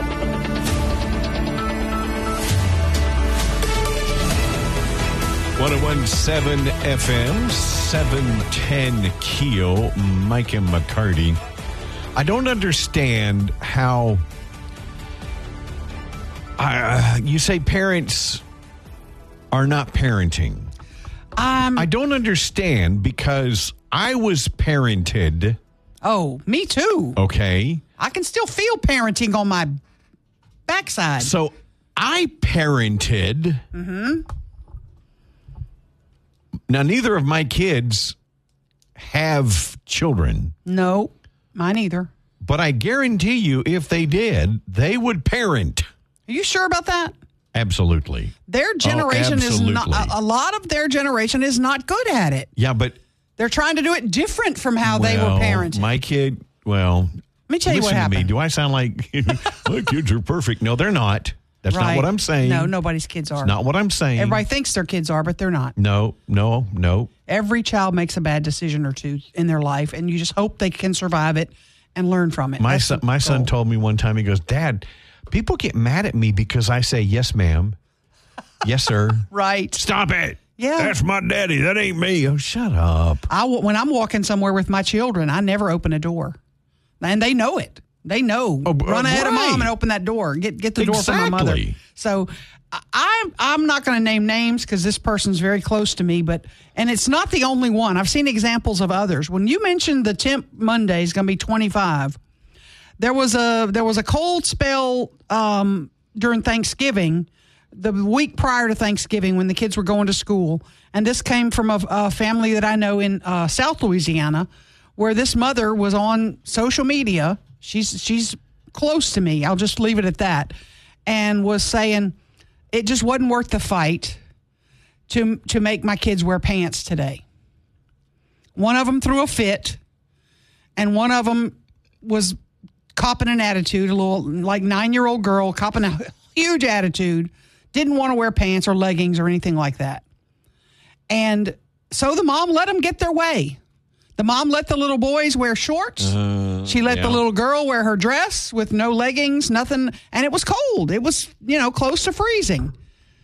ten seventeen F M, seven ten Keel, Mike and McCarty. I don't understand how uh, you say parents are not parenting. Um, I don't understand because I was parented, oh, me too. okay? I can still feel parenting on my backside. So I parented. Mm-hmm. Now, neither of my kids have children, No, mine either. but I guarantee you if they did, they would parent. Are you sure about that? Absolutely. Their generation is not, absolutely. a, a lot of their generation is not good at it. Yeah, but They're trying to do it different from how they were well, parented. my kid, well, Let me tell you what listen to me. happened. Do I sound like my kids are perfect? No, they're not. That's Right. not what I'm saying. No, nobody's kids are. Not what I'm saying. Everybody thinks their kids are, but they're not. No, no, no. Every child makes a bad decision or two in their life, and you just hope they can survive it and learn from it. My That's son, the my son goal. told me one time, he goes, Dad, people get mad at me because I say, yes, ma'am. Yes, sir. Right. Stop it. Yeah. That's my daddy. That ain't me. Oh, shut up. I, when I'm walking somewhere with my children, I never open a door. And they know it. They know. Oh, Run ahead of right. mom and open that door. Get get the door from my mother. Exactly. So I- I'm I'm not going to name names because this person's very close to me, but and it's not the only one. I've seen examples of others. When you mentioned the temp Monday is going to be twenty-five, there was a there was a cold spell um, during Thanksgiving, the week prior to Thanksgiving when the kids were going to school, and this came from a, a family that I know in uh, South Louisiana, where this mother was on social media. She's she's close to me. I'll just leave it at that. And was saying it just wasn't worth the fight to to make my kids wear pants today. One of them threw a fit, and one of them was copping an attitude, a little like nine-year-old girl copping a huge attitude, didn't want to wear pants or leggings or anything like that. And so the mom let them get their way. The mom let the little boys wear shorts. Uh, she let yeah. the little girl wear her dress with no leggings, nothing. And it was cold. It was, you know, close to freezing.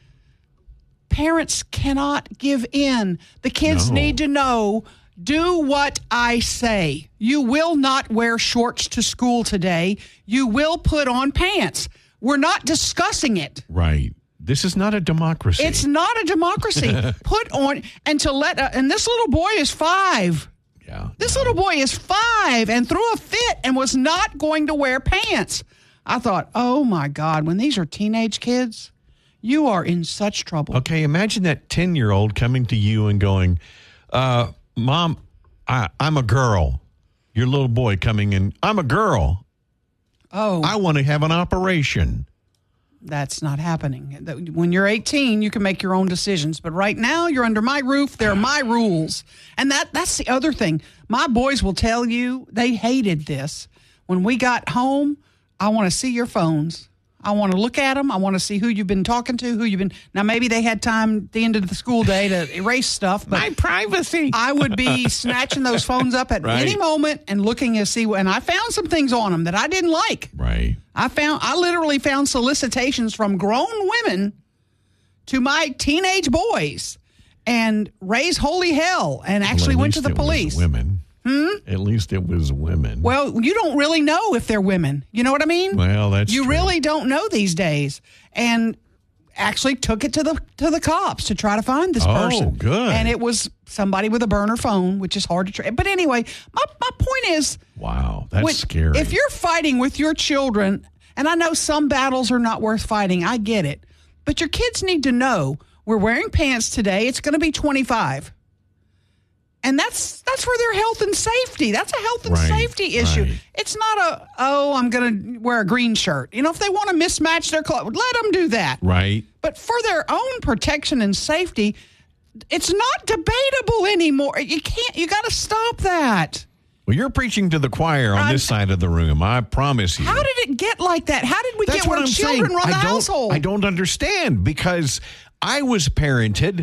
Parents cannot give in. The kids No. need to know, do what I say. You will not wear shorts to school today. You will put on pants. We're not discussing it. Right. This is not a democracy. It's not a democracy. Put on, and to let, uh, and this little boy is five. Yeah. This little boy is five and threw a fit and was not going to wear pants. I thought, oh my God, when these are teenage kids, you are in such trouble. Okay, imagine that ten-year-old coming to you and going, uh, Mom, I, I'm a girl. Your little boy coming in, I'm a girl. Oh, I want to have an operation. that's not happening. That- When you're eighteen, you can make your own decisions. But right now, you're under my roof. There are my rules. And that that's the other thing. My boys will tell you they hated this. When we got home, I want to see your phones. I want to look at them. I want to see who you've been talking to, who you've been. Now, maybe they had time at the end of the school day to erase stuff. But My privacy. I would be snatching those phones up at Right. any moment and looking to see. And I found some things on them that I didn't like. Right. I found I literally found solicitations from grown women to my teenage boys and raised holy hell and actually Well, at went to least the it was police. women. Hmm? At least it was women. Well, you don't really know if they're women. You know what I mean? Well, that's you true. really don't know these days. And actually took it to the to the cops to try to find this Oh, person. good. And it was somebody with a burner phone, which is hard to trace. But anyway, my, my point is, Wow, that's when- scary. if you're fighting with your children, and I know some battles are not worth fighting, I get it. But your kids need to know we're wearing pants today. It's going to be twenty-five. And that's that's for their health and safety. That's a health and Right, safety issue. right. It's not a, oh, I'm going to wear a green shirt. You know, if they want to mismatch their clothes, let them do that. right. But for their own protection and safety, it's not debatable anymore. You can't, you got to stop that. Well, you're preaching to the choir on I'm- this side of the room. I promise you. How did it get like that? How did we That's get what where I'm children saying. run the I don't, household? I don't understand because I was parented.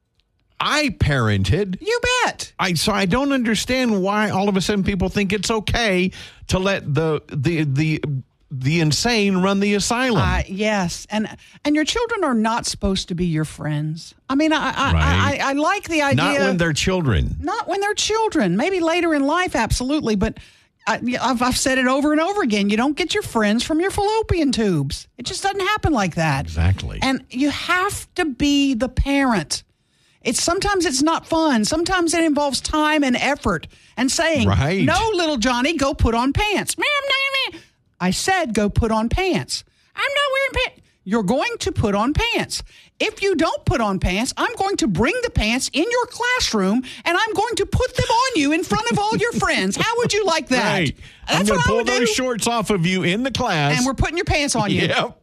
I parented. You bet. I so I don't understand why all of a sudden people think it's okay to let the the the the insane run the asylum. Uh, yes, and and your children are not supposed to be your friends. I mean, I I, Right. I, I like the idea. Not when they're children. not when they're children. Maybe later in life, absolutely. But I, I've I've said it over and over again. You don't get your friends from your fallopian tubes. It just doesn't happen like that. Exactly. And you have to be the parent. It's sometimes it's not fun. Sometimes it involves time and effort and saying, Right. "No, little Johnny, go put on pants." Ma'am, no, ma'am. I said, "Go put on pants." I'm not wearing pants. You're going to put on pants. If you don't put on pants, I'm going to bring the pants in your classroom and I'm going to put them on you in front of all your friends. How would you like that? Right. I'm That's going what to I pull would those do. shorts off of you in the class. And we're putting your pants on you. Yep.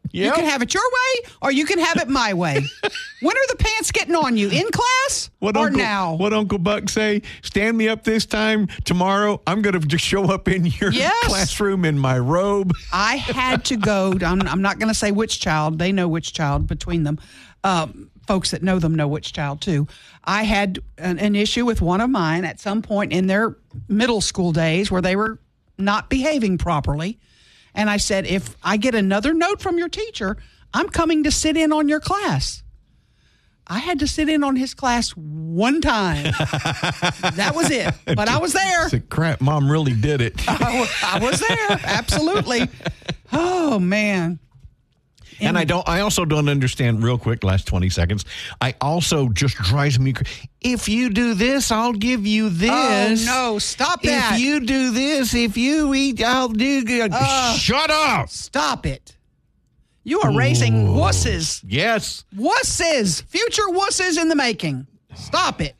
You Yep. can have it your way, or you can have it my way. When are the pants getting on you? In class What or Uncle, now? What Uncle Buck say? Stand me up this time. Tomorrow, I'm going to just show up in your Yes. classroom in my robe. I had to go. I'm, I'm not going to say which child. They know which child between them. Um, folks that know them know which child, too. I had an, an issue with one of mine at some point in their middle school days where they were not behaving properly. And I said, if I get another note from your teacher, I'm coming to sit in on your class. I had to sit in on his class one time. That was it. But I was there. Said, crap, Mom really did it. I, I was there. Absolutely. Oh, man. And I don't. I also don't understand. Real quick, last twenty seconds. I also just drives me. cra- If you do this, I'll give you this. Oh, no. Stop that. If you do this, if you eat, I'll do. good. Shut up. Stop it. You are raising wusses. Yes. Wusses. Future wusses in the making. Stop it.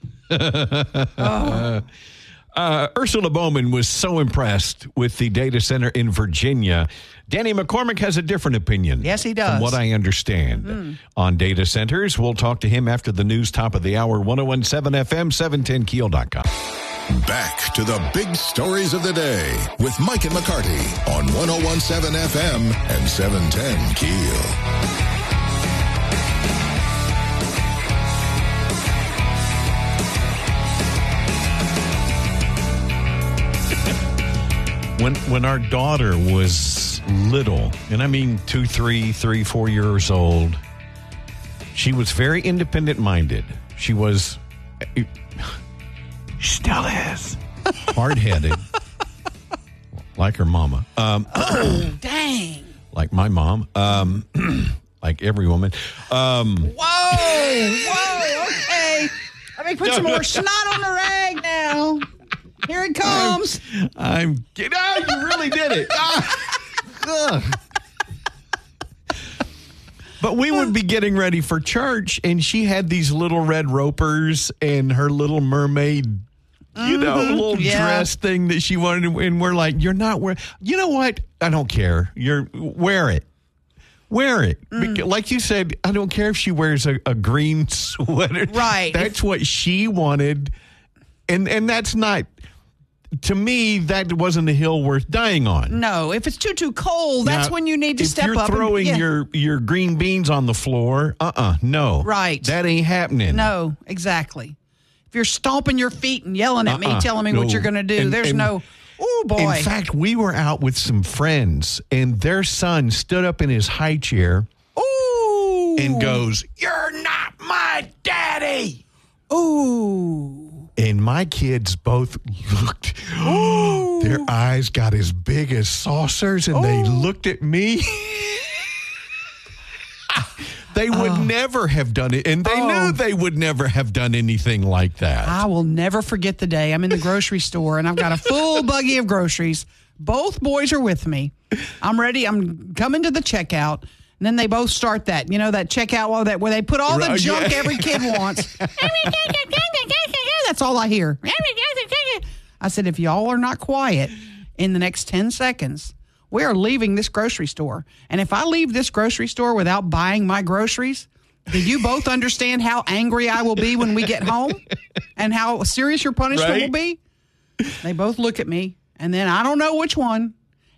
Uh, Ursula Bowman was so impressed with the data center in Virginia. Danny McCormick has a different opinion. Yes, he does. From what I understand mm. on data centers. We'll talk to him after the news, top of the hour, ten seventeen F M, seven ten keel dot com. Back to the big stories of the day with Mike and McCarty on ten seventeen F M and seven ten Keel. When when our daughter was little, and I mean two, three, three, four years old, she was very independent-minded. She was, still is, hard-headed, like her mama. Um, Oh, dang. like my mom, um, like every woman. Um, Whoa, whoa, okay. Let me put some more snot on the rag now. Here it comes. I'm kidding. Oh, you really did it. Ah. Ugh. But we would be getting ready for church, and she had these little red ropers and her little mermaid, you know, Mhm, little yeah. dress thing that she wanted. And we're like, you're not wearing, you know what? I don't care. You're wear it. Wear it. Mm. Beca- Like you said, I don't care if she wears a, a green sweater. Right. That's what she wanted. And and that's not, to me, that wasn't a hill worth dying on. No, if it's too, too cold, that's Now, when you need to if step you're up. throwing and, yeah. your, your green beans on the floor, uh-uh, no. Right. That ain't happening. No, exactly. If you're stomping your feet and yelling at me, Uh-uh, telling me no. what you're going to do, And- there's and- no, oh, boy. In fact, we were out with some friends, and their son stood up in his high chair Ooh. and goes, "You're not my daddy." Ooh. And my kids both looked, their eyes got as big as saucers, and they looked at me. They would never have done it, and they Oh. knew they would never have done anything like that. I will never forget the day I'm in the grocery store and I've got a full buggy of groceries. Both boys are with me. I'm ready. I'm coming to the checkout. And then they both start that, you know, that checkout where, that, where they put all the Right, junk yeah. every kid wants. That's all I hear. I said, if y'all are not quiet in the next ten seconds, we are leaving this grocery store. And if I leave this grocery store without buying my groceries, do you both understand how angry I will be when we get home and how serious your punishment Right. will be? They both look at me, and then I don't know which one.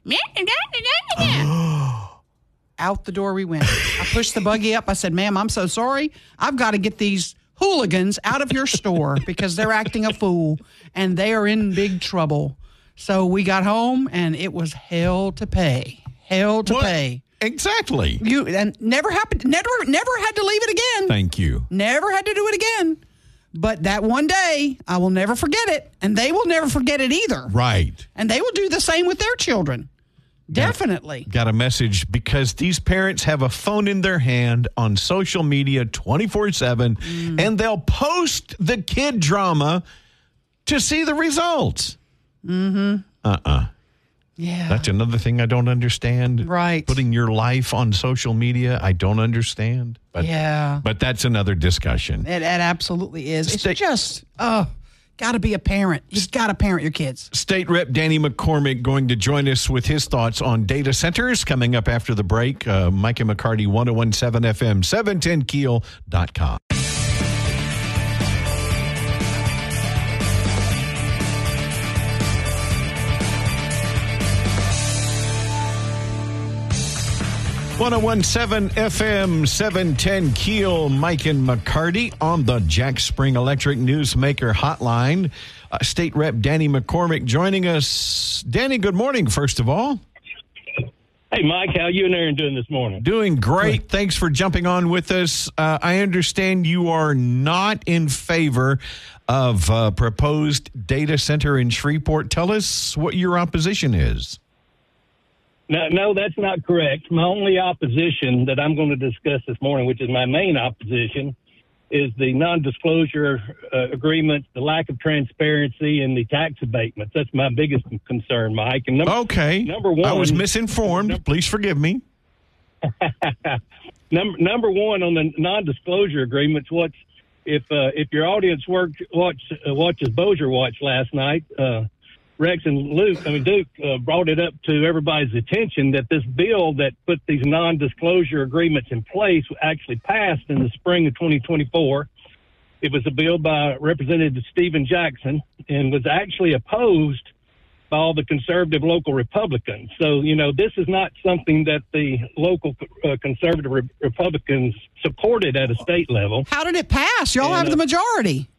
Out the door we went. I pushed the buggy up. I said, ma'am, I'm so sorry. I've got to get these hooligans out of your store because they're acting a fool and they are in big trouble. So we got home and it was hell to pay. Hell to What? pay. Exactly. You and never happened never never had to leave it again. Thank you. Never had to do it again. But that one day, I will never forget it. And they will never forget it either. Right. And they will do the same with their children. Definitely. Got a message because these parents have a phone in their hand on social media twenty-four seven, Mm. and they'll post the kid drama to see the results. Mm-hmm. Uh-uh. Yeah. That's another thing I don't understand. Right. Putting your life on social media, I don't understand. But, Yeah. But that's another discussion. It, it absolutely is. It's Stay- just, oh, Got to be a parent. You've got to parent your kids. State Rep Danny McCormick going to join us with his thoughts on data centers coming up after the break. Uh, Mike and McCarty, one oh one seven F M, seven ten keel dot com. one oh one seven F M, seven ten Keel, Mike and McCarty on the Jack Spring Electric Newsmaker Hotline. Uh, State Rep Danny McCormick joining us. Danny, good morning, first of all. Hey, Mike, how you and Aaron doing this morning? Doing great. Good. Thanks for jumping on with us. Uh, I understand you are not in favor of uh, proposed data center in Shreveport. Tell us what your opposition is. No, no, that's not correct. My only opposition that I'm going to discuss this morning, which is my main opposition, is the non-disclosure uh, agreement, the lack of transparency, and the tax abatements. That's my biggest concern, Mike. And number, okay. Number one, I was misinformed. Number, Please forgive me. number number one on the non-disclosure agreements. What's if uh, if your audience worked watch uh, watches Bossier Watch last night? Uh, Rex and Luke, I mean Duke, uh, brought it up to everybody's attention that this bill that put these non-disclosure agreements in place actually passed in the spring of twenty twenty-four. It was a bill by Representative Stephen Jackson and was actually opposed by all the conservative local Republicans. So, you know, this is not something that the local uh, conservative re- Republicans supported at a state level. How did it pass? Y'all and, have uh, the majority.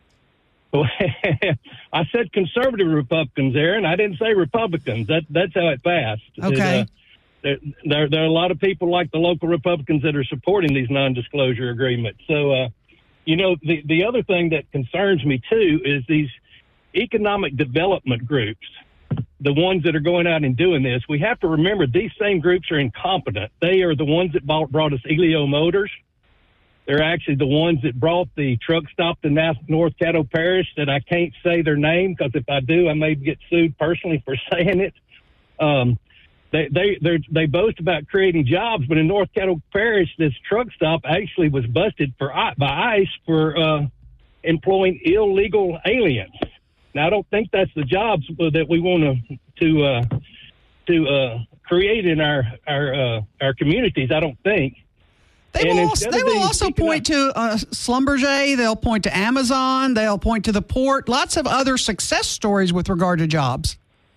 I said conservative Republicans, Aaron. I didn't say Republicans. That that's how it passed. Okay. It, uh, there, there, there are a lot of people like the local Republicans that are supporting these non-disclosure agreements. So, uh, you know, the the other thing that concerns me too is these economic development groups, the ones that are going out and doing this. We have to remember these same groups are incompetent. They are the ones that bought, brought us Elio Motors. They're actually the ones that brought the truck stop to North Caddo Parish that I can't say their name because if I do, I may get sued personally for saying it. Um, they they they boast about creating jobs, but in North Caddo Parish, this truck stop actually was busted for by ICE for uh, employing illegal aliens. Now, I don't think that's the jobs that we want to to uh, to uh, create in our our uh, our communities. I don't think. They will also, they will also point to uh, Schlumberger. They'll point to Amazon. They'll point to the port. Lots of other success stories with regard to jobs.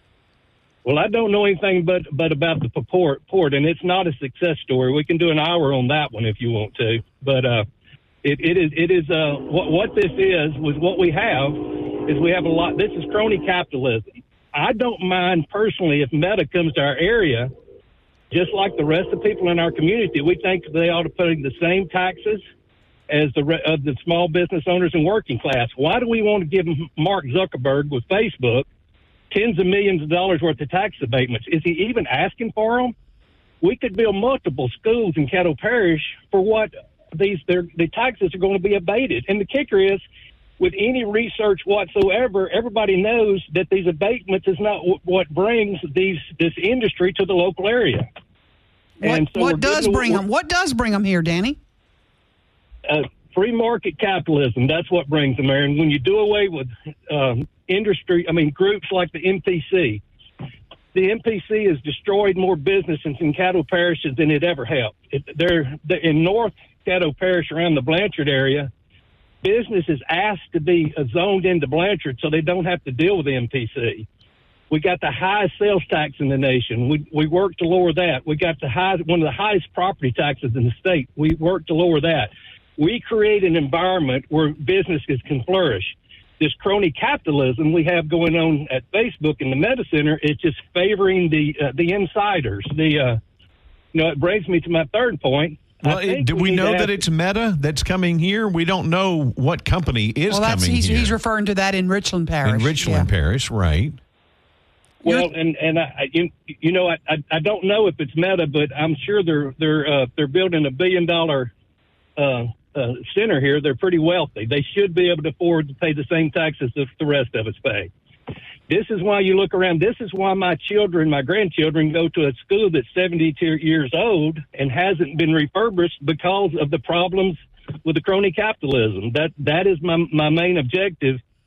Well, I don't know anything but, but about the port, port, and it's not a success story. We can do an hour on that one if you want to. But uh, it, it is it is uh, what, what this is was what we have is we have a lot. This is crony capitalism. I don't mind personally if Meta comes to our area. Just like the rest of the people in our community, we think they ought to pay the same taxes as the of the small business owners and working class. Why do we want to give Mark Zuckerberg with Facebook tens of millions of dollars worth of tax abatements? Is he even asking for them? We could build multiple schools in Caddo Parish for what these the taxes are going to be abated. And the kicker is, with any research whatsoever, everybody knows that these abatements is not w- what brings these this industry to the local area. What, and so what does bring what, them? What does bring them here, Danny? Uh, free market capitalism. That's what brings them here. And when you do away with um, industry, I mean groups like the M P C, the M P C has destroyed more businesses in Caddo parishes than it ever helped. It, they're, they're in North Caddo Parish around the Blanchard area. Business is asked to be zoned into Blanchard so they don't have to deal with the M P C. We got the highest sales tax in the nation. We we worked to lower that. We got the high, one of the highest property taxes in the state. We worked to lower that. We create an environment where businesses can flourish. This crony capitalism we have going on at Facebook and the Meta Center is just favoring the uh, the insiders. The uh, you know, it brings me to my third point. Well, do we, we know that it's Meta that's coming here? We don't know what company is well, that's, coming he's, here. He's referring to that in Richland Parish. In Richland yeah. Parish, right. Well, and and I, you, you know, I, I I don't know if it's Meta, but I'm sure they're they're uh, they're building a billion dollar uh, uh, center here. They're pretty wealthy. They should be able to afford to pay the same taxes that the rest of us pay. This is why you look around. This is why my children, my grandchildren, go to a school that's seventy-two years old and hasn't been refurbished because of the problems with the crony capitalism. That that is my my main objective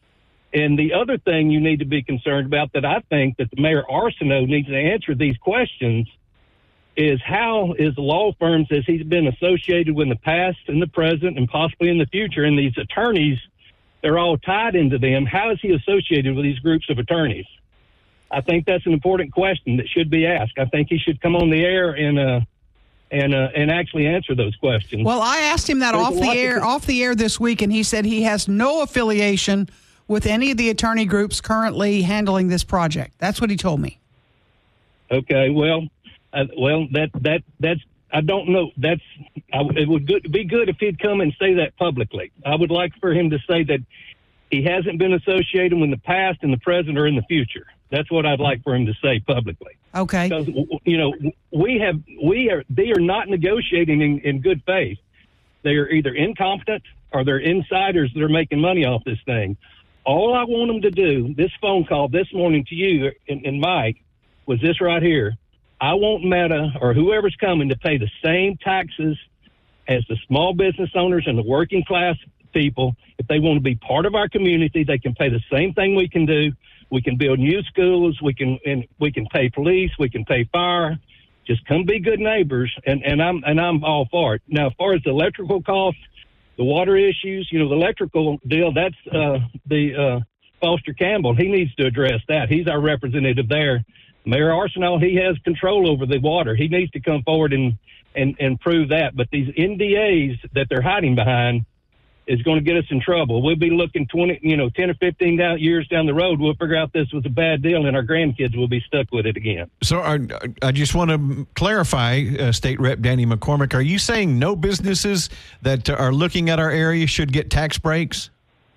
And the other thing you need to be concerned about that I think that the Mayor Arsenault needs to answer these questions is how is the law firms, as he's been associated with in the past and the present and possibly in the future, and these attorneys, they're all tied into them. How is he associated with these groups of attorneys? I think that's an important question that should be asked. I think he should come on the air and uh, and uh, and actually answer those questions. Well, I asked him that There's off a the lot air, to- off the air this week, and he said he has no affiliation with any of the attorney groups currently handling this project. That's what he told me. Okay, well, uh, well, that that that's I don't know. That's I, it would good, be good if he'd come and say that publicly. I would like for him to say that he hasn't been associated with the past, and the present, or in the future. That's what I'd like for him to say publicly. Okay. Because you know we have we are they are not negotiating in, in good faith. They are either incompetent or they're insiders that are making money off this thing. All I want them to do, this phone call this morning to you and, and Mike, was this right here. I want Meta or whoever's coming to pay the same taxes as the small business owners and the working class people. If they want to be part of our community, they can pay the same thing we can do. We can build new schools. We can and we can pay police. We can pay fire. Just come be good neighbors, and, and I'm and I'm all for it. Now, as far as the electrical costs, the water issues, you know, the electrical deal, that's uh, the uh, Foster Campbell. He needs to address that. He's our representative there. Mayor Arsenault, he has control over the water. He needs to come forward and, and, and prove that. But these N D As that they're hiding behind is going to get us in trouble. We'll be looking twenty, you know, ten or fifteen down, years down the road. We'll figure out this was a bad deal, and our grandkids will be stuck with it again. So are, I just want to clarify, uh, State Rep Danny McCormick, are you saying no businesses that are looking at our area should get tax breaks?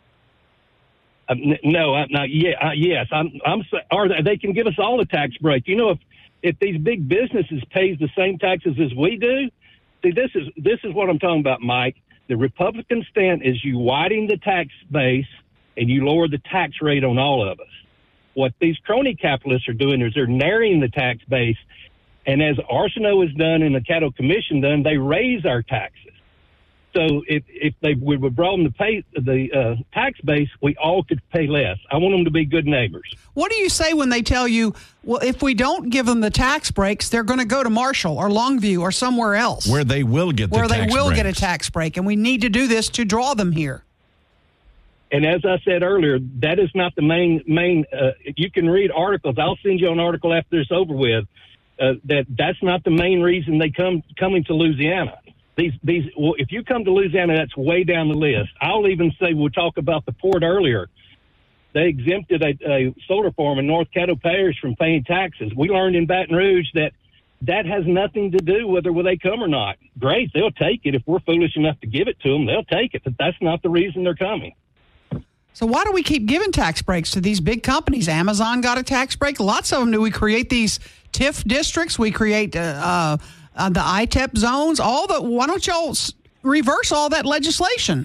Uh, n- no, I'm not. Yeah, uh, yes, I'm. I'm. Or they can give us all a tax break. You know, if if these big businesses pays the same taxes as we do, see, this is this is what I'm talking about, Mike. The Republican stand is you widen the tax base and you lower the tax rate on all of us. What these crony capitalists are doing is they're narrowing the tax base, and as Arsenault has done and the Caddo Commission done, they raise our taxes. So if if they would broaden the pay the uh, tax base, we all could pay less. I want them to be good neighbors. What do you say when they tell you, well, if we don't give them the tax breaks, they're going to go to Marshall or Longview or somewhere else Where they will get the where tax they will breaks. get a tax break, and we need to do this to draw them here. And as I said earlier, that is not the main main. Uh, you can read articles. I'll send you an article after it's over with. Uh, that that's not the main reason they come coming to Louisiana. These these well, if you come to Louisiana, that's way down the list. I'll even say we'll talk about the port earlier. They exempted a, a solar farm in North Caddo Parish from paying taxes. We learned in Baton Rouge that that has nothing to do whether will they come or not. Great, they'll take it if we're foolish enough to give it to them. They'll take it, but that's not the reason they're coming. So why do we keep giving tax breaks to these big companies? Amazon got a tax break. Lots of them do. We create these T I F districts. We create uh, uh, uh, the I T E P zones. All the. Why don't y'all s- reverse all that legislation?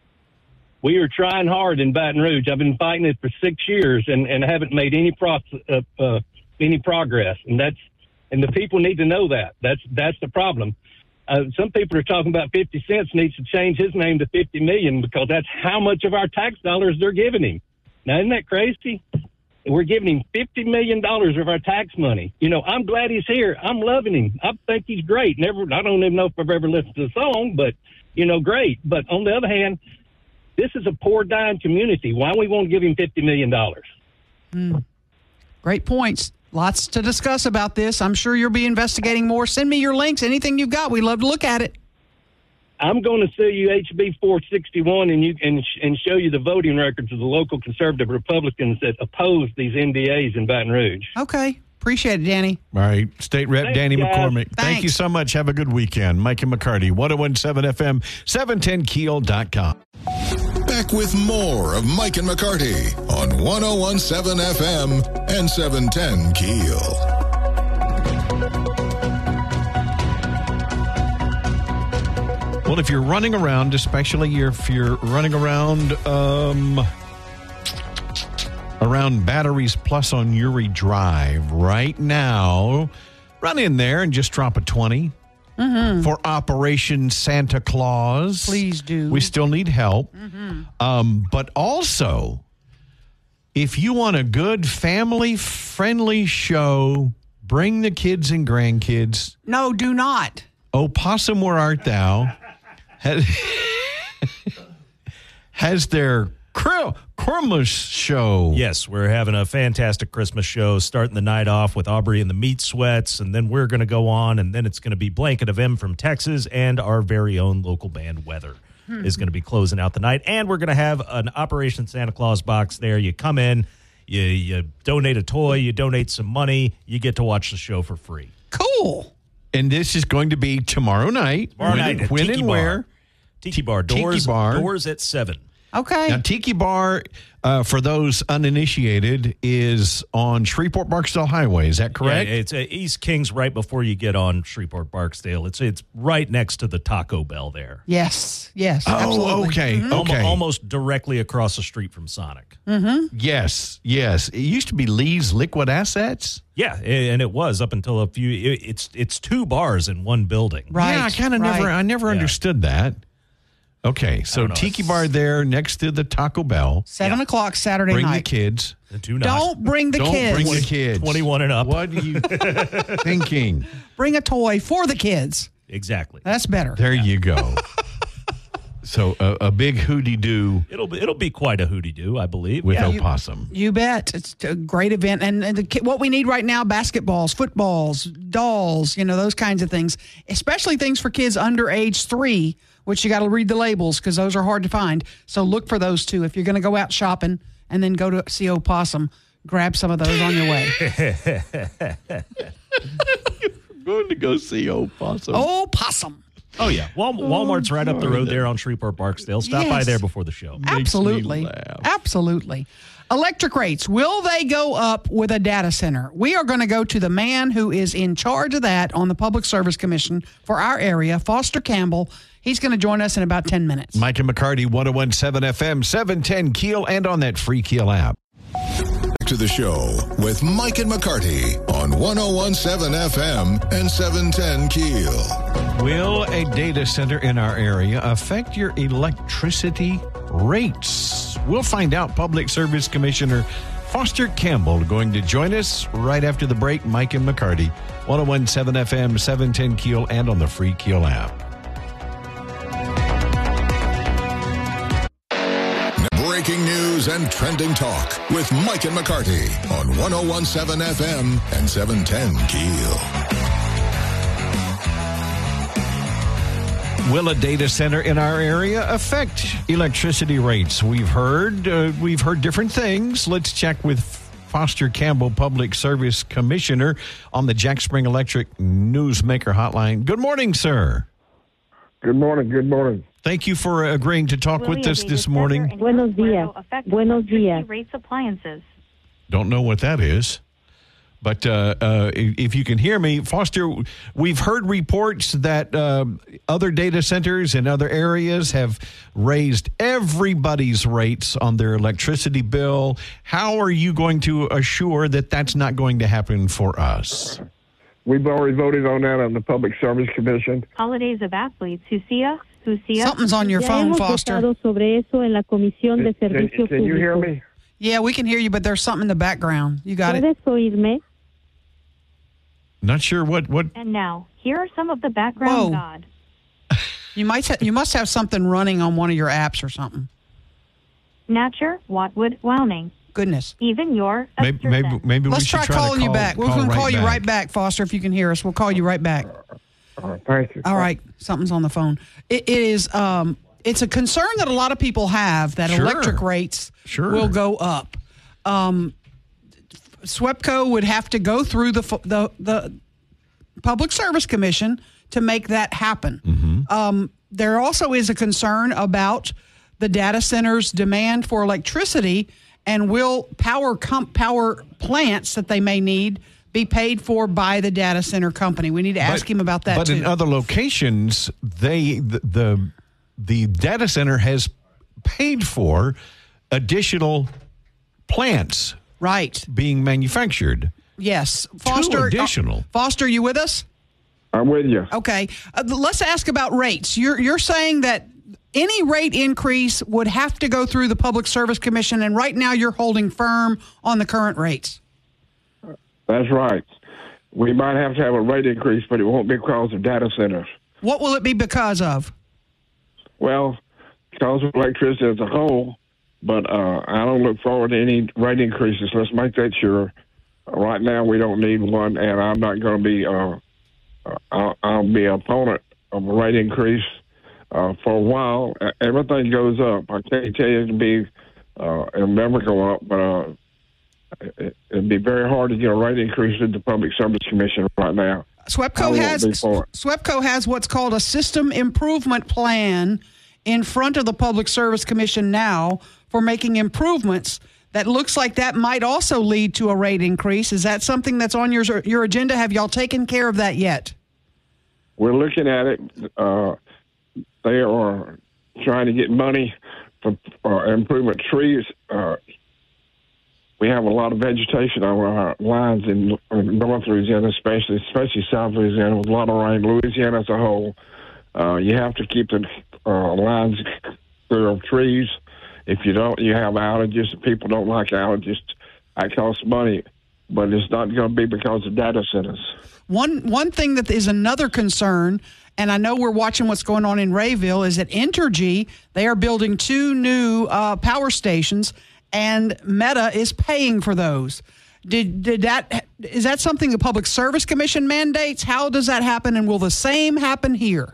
We are trying hard in Baton Rouge. I've been fighting it for six years and, and haven't made any pro- uh, uh, any progress. And that's and the people need to know that. That's that's the problem. Uh, some people are talking about fifty cents needs to change his name to fifty million because that's how much of our tax dollars they're giving him. Now, isn't that crazy? We're giving him fifty million dollars of our tax money. You know, I'm glad he's here. I'm loving him. I think he's great. Never, I don't even know if I've ever listened to the song, but, you know, great. But on the other hand, this is a poor, dying community. Why we won't give him fifty million dollars? Mm. Great points. Lots to discuss about this. I'm sure you'll be investigating more. Send me your links, anything you've got. We'd love to look at it. I'm going to send you H B four sixty-one and you and, and show you the voting records of the local conservative Republicans that oppose these N D As in Baton Rouge. Okay. Appreciate it, Danny. All right. State Rep Thanks, Danny guys. McCormick. Thank Thanks. you so much. Have a good weekend. Mike and McCarty, ten seventeen F M, seven ten keel dot com. Back with more of Mike and McCarty on ten seventeen F M and seven ten Keel. Well, if you're running around, especially if you're running around um, around Batteries Plus on Uri Drive right now, run in there and just drop a twenty mm-hmm. for Operation Santa Claus. Please do. We still need help. Mm-hmm. Um, but also, If you want a good family-friendly show, bring the kids and grandkids. No, do not. Opossum, Where Art Thou has, has their Christmas show. Yes, we're having a fantastic Christmas show, starting the night off with Aubrey and the Meat Sweats, and then we're going to go on, and then it's going to be Blanket of M from Texas, and our very own local band, Weather, hmm. is going to be closing out the night. And we're going to have an Operation Santa Claus box there. You come in, you, you donate a toy, you donate some money, you get to watch the show for free. Cool. And this is going to be tomorrow night. Tomorrow when, night at when Tiki and Bar. where? Tiki Bar. Doors, Tiki Bar. Doors at seven. Okay. Now, Tiki Bar, uh, for those uninitiated, is on Shreveport-Barksdale Highway. Is that correct? Yeah, it's uh, East Kings right before you get on Shreveport-Barksdale. It's it's right next to the Taco Bell there. Yes. Yes. Oh, absolutely. okay. Mm-hmm. Okay. Almo- almost directly across the street from Sonic. Mm-hmm. Yes. Yes. It used to be Lee's Liquid Assets. Yeah, and it was up until a few. It, it's it's two bars in one building. Right. Yeah, I kind of right. never, I never Yeah. understood that. Okay, so know, Tiki it's- Bar there next to the Taco Bell. Seven Yeah. o'clock Saturday Bring night. the kids. Do not. Don't bring the Don't kids. bring the kids. twenty-one and up. What are you thinking? Bring a toy for the kids. Exactly. That's better. There you go. So a, a big hooty-doo It'll be it'll be quite a hooty doo, I believe. with yeah. Opossum. You bet. It's a great event. And, and the, ki- what we need right now, basketballs, footballs, dolls, you know, those kinds of things, especially things for kids under age three, which you got to read the labels because those are hard to find. So look for those too. If you're going to go out shopping and then go to see Opossum, grab some of those on your way. Going to go see Opossum. Opossum. Oh yeah, Wal- Walmart's right up the road there on Shreveport Barksdale. Stop by Yes. there before the show. Absolutely. laugh. Absolutely. Electric rates, will they go up with a data center? We are going to go to the man who is in charge of that on the Public Service Commission for our area, Foster Campbell. He's going to join us in about ten minutes. Mike and McCarty, one oh one seven F M, seven ten Keel, and on that free Keel app. Back to the show with Mike and McCarty on one oh one seven F M and seven ten Keel. Will a data center in our area affect your electricity rates? We'll find out. Public Service Commissioner Foster Campbell going to join us right after the break. Mike and McCarty, one oh one seven F M, seven ten Keel, and on the free Keel app. Breaking news and trending talk with Mike and McCarty on one oh one seven F M and seven ten Keel. Will a data center in our area affect electricity rates? We've heard uh, we've heard different things. Let's check with Foster Campbell, Public Service Commissioner, on the Jack Spring Electric Newsmaker Hotline. Good morning, sir. Good morning. Good morning. Thank you for agreeing to talk with us this morning. Buenos días. Buenos días. Rates appliances. Don't know what that is. But uh, uh, if you can hear me, Foster, we've heard reports that uh, other data centers in other areas have raised everybody's rates on their electricity bill. How are you going to assure that that's not going to happen for us? We've already voted on that on the Public Service Commission. Holidays of athletes. Hucia? Hucia? Something's on your phone, Foster. sobre eso en la Comisión de Can, Servicio can you hear me? Yeah, we can hear you, but there's something in the background. You got it? ¿Puedes oírme? Not sure what... what And now, here are some of the background Whoa. God. You might ha- you must have something running on one of your apps or something. Natcher, Watwood, Wowning. Goodness. Even your maybe, maybe, maybe we Let's should try try to calling you call- back. We're call going to right call you back. right back, Foster, if you can hear us. We'll call you right back. All right, thank you. All right. Something's on the phone. It, it is, um, it's a concern that a lot of people have that Sure. electric rates Sure. will go up. Um, SWEPCO would have to go through the, fu- the, the Public Service Commission to make that happen. Mm-hmm. Um, there also is a concern about the data center's demand for electricity, and will power comp- power plants that they may need be paid for by the data center company? We need to ask But- him about that But too. in other locations, they the, the the data center has paid for additional plants right. being manufactured. Yes. Foster, additional. uh, Foster, you with us? I'm with you. Okay. Uh, let's ask about rates. You're you're saying that any rate increase would have to go through the Public Service Commission, and right now you're holding firm on the current rates. That's right. We might have to have a rate increase, but it won't be because of data centers. What will it be because of? Well, because of electricity as a whole, but uh, I don't look forward to any rate increases. Let's make that sure. Right now, we don't need one, and I'm not going to be. Uh, I'll, I'll be an opponent of a rate increase uh, for a while. Everything goes up. I can't tell you it'll be. Uh, it'll never go up, but uh, it, it'd be very hard to get a rate increase in the Public Service Commission right now. SWEPCO has SWEPCO has what's called a system improvement plan in front of the Public Service Commission now for making improvements. That looks like that might also lead to a rate increase. Is that something that's on your your agenda? Have y'all taken care of that yet? We're looking at it. Uh, they are trying to get money for uh, improvement trees. Uh, we have a lot of vegetation on our lines in, in North Louisiana, especially especially South Louisiana, with a lot of rain. Louisiana as a whole, uh, you have to keep the uh, lines clear of trees. If you don't, you have outages. People don't like outages. That costs money, but it's not going to be because of data centers. One one thing that is another concern, and I know we're watching what's going on in Rayville, is that Entergy, they are building two new uh, power stations, and Meta is paying for those. Did did that is that something the Public Service Commission mandates? How does that happen, and will the same happen here?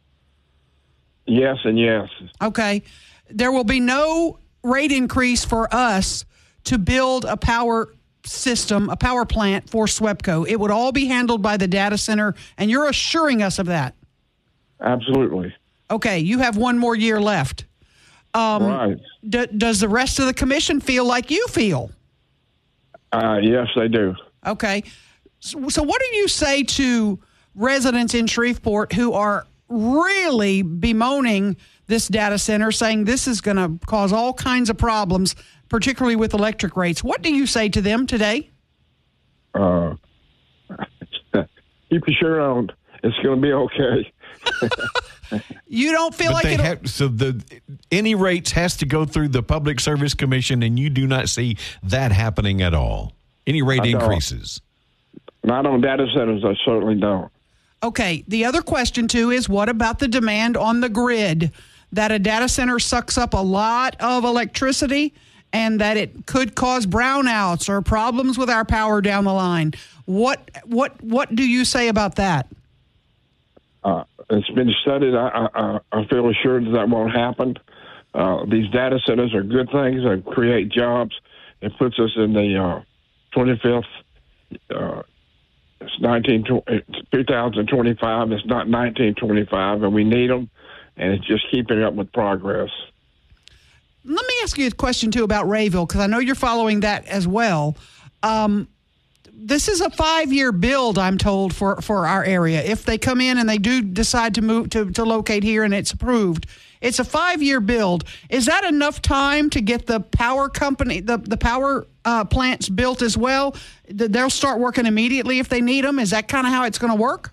Yes and yes. Okay. There will be no rate increase for us to build a power system, a power plant for SWEPCO. It would all be handled by the data center, and you're assuring us of that. Absolutely. Okay, you have one more year left. Um, right. D- does the rest of the commission feel like you feel? Uh, yes, they do. Okay. So, so what do you say to residents in Shreveport who are really bemoaning this data center, saying this is going to cause all kinds of problems, particularly with electric rates? What do you say to them today? Uh, keep your shirt on. It's going to be okay. You don't feel but like they it'll... have, so the any rates has to go through the Public Service Commission, and you do not see that happening at all. Any rate increases? Not on data centers. I certainly don't. Okay. The other question too is, what about the demand on the grid? That a data center sucks up a lot of electricity, and that it could cause brownouts or problems with our power down the line. What what what do you say about that? Uh, it's been studied. I, I, I feel assured that, that won't happen. Uh, these data centers are good things. They create jobs. It puts us in the uh, twenty-fifth. Uh, it's nineteen it's two thousand twenty-five. It's not nineteen twenty-five, and we need them. And it's just keeping up with progress. Let me ask you a question, too, about Rayville, because I know you're following that as well. Um, this is a five-year build, I'm told, for, for our area. If they come in and they do decide to move to, to locate here and it's approved, it's a five-year build. Is that enough time to get the power company, the, the power uh, plants built as well? They'll start working immediately if they need them? Is that kind of how it's going to work?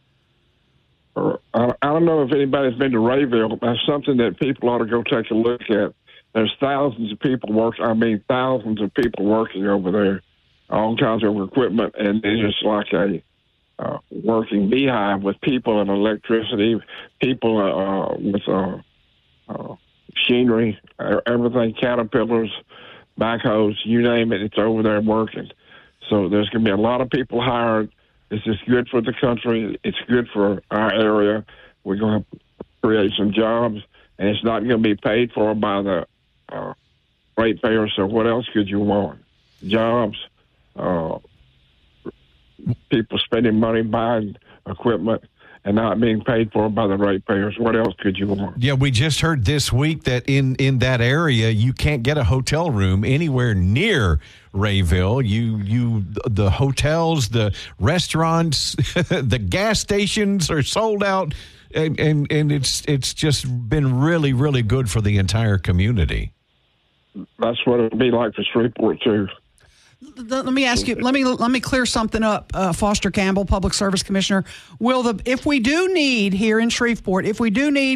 I don't know if anybody's been to Rayville. That's something that people ought to go take a look at. There's thousands of people working. I mean, thousands of people working over there, all kinds of equipment, and it's just like a uh, working beehive with people and electricity, people uh, with uh, uh, machinery, everything, caterpillars, backhoes, you name it, it's over there working. So there's going to be a lot of people hired. This is good for the country. It's good for our area. We're going to create some jobs, and it's not going to be paid for by the uh, ratepayers. So what else could you want? Jobs, uh, people spending money buying equipment and not being paid for by the ratepayers. What else could you want? Yeah, we just heard this week that in, in that area, you can't get a hotel room anywhere near Rayville. You, you, the hotels, the restaurants, the gas stations are sold out, and, and, and it's it's just been really, really good for the entire community. That's what it'll be like for Shreveport, too. Let me ask you. Let me let me clear something up. Uh, Foster Campbell, Public Service Commissioner, will the if we do need here in Shreveport, if we do need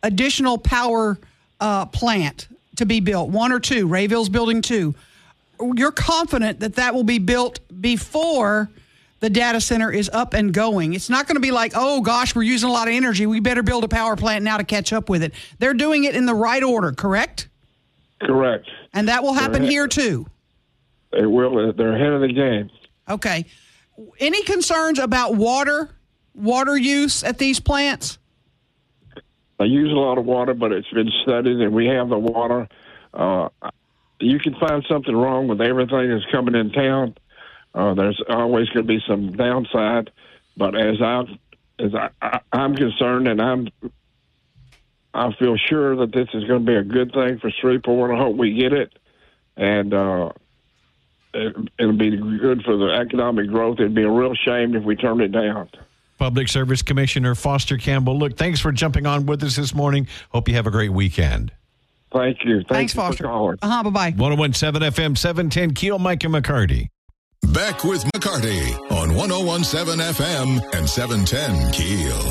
additional power uh, plant to be built, one or two. Rayville's building two. You're confident that that will be built before the data center is up and going. It's not going to be like, oh, gosh, we're using a lot of energy. We better build a power plant now to catch up with it. They're doing it in the right order, correct? Correct. And that will happen They're here, too? They will. They're ahead of the game. Okay. Any concerns about water, water use at these plants? They use a lot of water, but it's been studied, and we have the water. Uh, you can find something wrong with everything that's coming in town. Uh, there's always going to be some downside, but as I as I, I, I'm concerned, and I'm I feel sure that this is going to be a good thing for Shreveport. I hope we get it, and uh, it, it'll be good for the economic growth. It'd be a real shame if we turned it down. Public Service Commissioner Foster Campbell. Look, thanks for jumping on with us this morning. Hope you have a great weekend. Thank you. Thank Thanks, you Foster. for calling. Uh-huh, bye-bye. one oh one point seven F M, seven ten Keel, Mike and McCarty. Back with McCarty on one oh one point seven F M and seven ten Keel.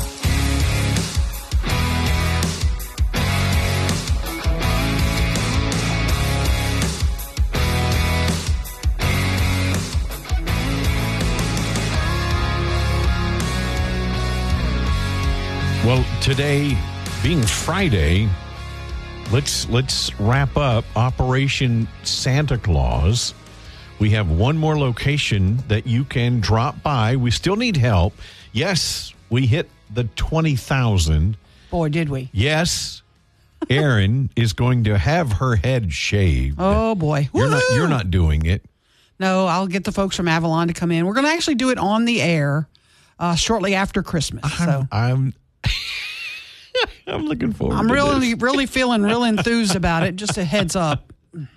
Well, today being Friday, let's let's wrap up Operation Santa Claus. We have one more location that you can drop by. We still need help. Yes, we hit the twenty thousand. Boy, did we. Yes, Erin is going to have her head shaved. Oh, boy. You're not Woohoo! you're not doing it. No, I'll get the folks from Avalon to come in. We're going to actually do it on the air uh, shortly after Christmas. So I'm I'm looking forward I'm to really, this. really feeling real enthused about it. Just a heads up.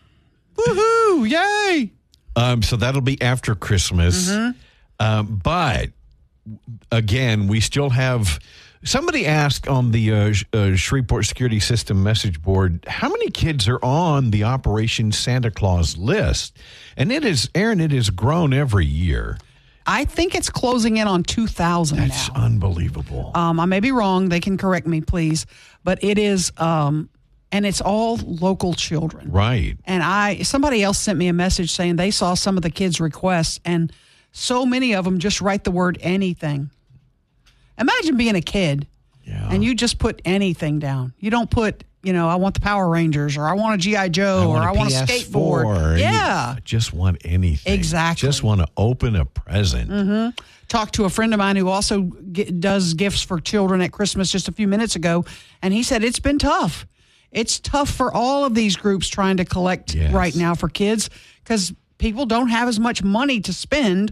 Woohoo! Yay! Um, so that'll be after Christmas. Mm-hmm. Um, but again, we still have. Somebody asked on the uh, Sh- uh, Shreveport Security System message board, how many kids are on the Operation Santa Claus list? And it is, Aaron, it has grown every year. I think it's closing in on two thousand now. That's unbelievable. Um, I may be wrong. They can correct me, please. But it is, um, and it's all local children. Right. And I, somebody else sent me a message saying they saw some of the kids' requests, and so many of them just write the word anything. Imagine being a kid, yeah. and you just put anything down. You don't put, you know, I want the Power Rangers, or I want a G I. Joe, or I want a P S four, skateboard. and Yeah. you just want anything. Exactly. Just want to open a present. Mm-hmm. Talked to a friend of mine who also get, does gifts for children at Christmas just a few minutes ago, and he said it's been tough. It's tough for all of these groups trying to collect Yes. right now for kids because people don't have as much money to spend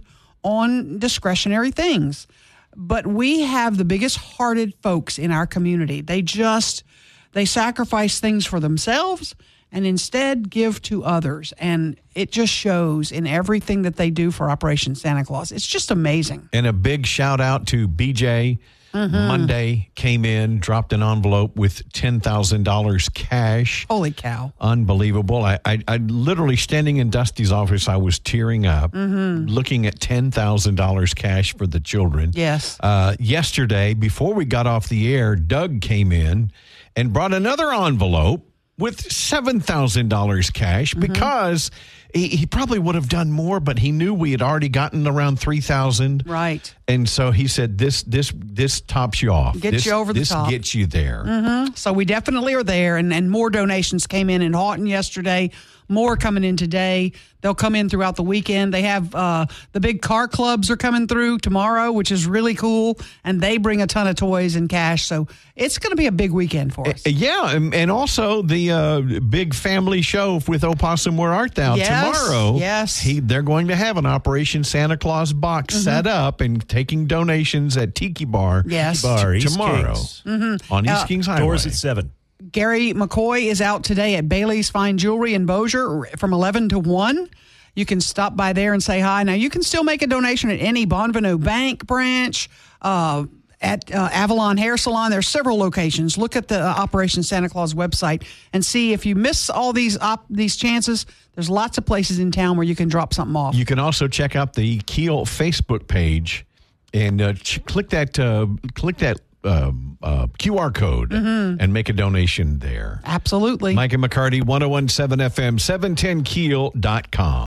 on discretionary things. But we have the biggest hearted folks in our community. They just, they sacrifice things for themselves and instead give to others. And it just shows in everything that they do for Operation Santa Claus. It's just amazing. And a big shout out to B J. Mm-hmm. Monday came in, dropped an envelope with ten thousand dollars cash. Holy cow. Unbelievable. I, I, I literally, standing in Dusty's office, I was tearing up, Mm-hmm. looking at ten thousand dollars cash for the children. Yes. Uh, yesterday, before we got off the air, Doug came in and brought another envelope with seven thousand dollars cash Mm-hmm. because he, he probably would have done more, but he knew we had already gotten around three thousand dollars. Right. And so he said, this this this tops you off. Gets this, you over the this top. gets you there. Mm-hmm. So we definitely are there, and, and more donations came in in Houghton yesterday. More coming in today. They'll come in throughout the weekend. They have uh, the big car clubs are coming through tomorrow, which is really cool, and they bring a ton of toys and cash. So it's going to be a big weekend for us. Uh, Yeah, and, and also the uh, big family show with Opossum Where Art Thou Yes, tomorrow. yes. He, they're going to have an Operation Santa Claus box Mm-hmm. set up and taking donations at Tiki Bar Yes. Bar, East tomorrow Kings. on East Uh, Kings Highway. Doors at seven. Gary McCoy is out today at Bailey's Fine Jewelry in Bossier from eleven to one. You can stop by there and say hi. Now, you can still make a donation at any Bonvenue Bank branch, uh, at uh, Avalon Hair Salon. There's several locations. Look at the uh, Operation Santa Claus website and see if you miss all these op- these chances. There's lots of places in town where you can drop something off. You can also check out the Keel Facebook page and uh, ch- click that uh, click that um, uh, Q R code Mm-hmm. and make a donation there. Absolutely. Mike and McCarty, ten seventeen F M, seven ten keel dot com.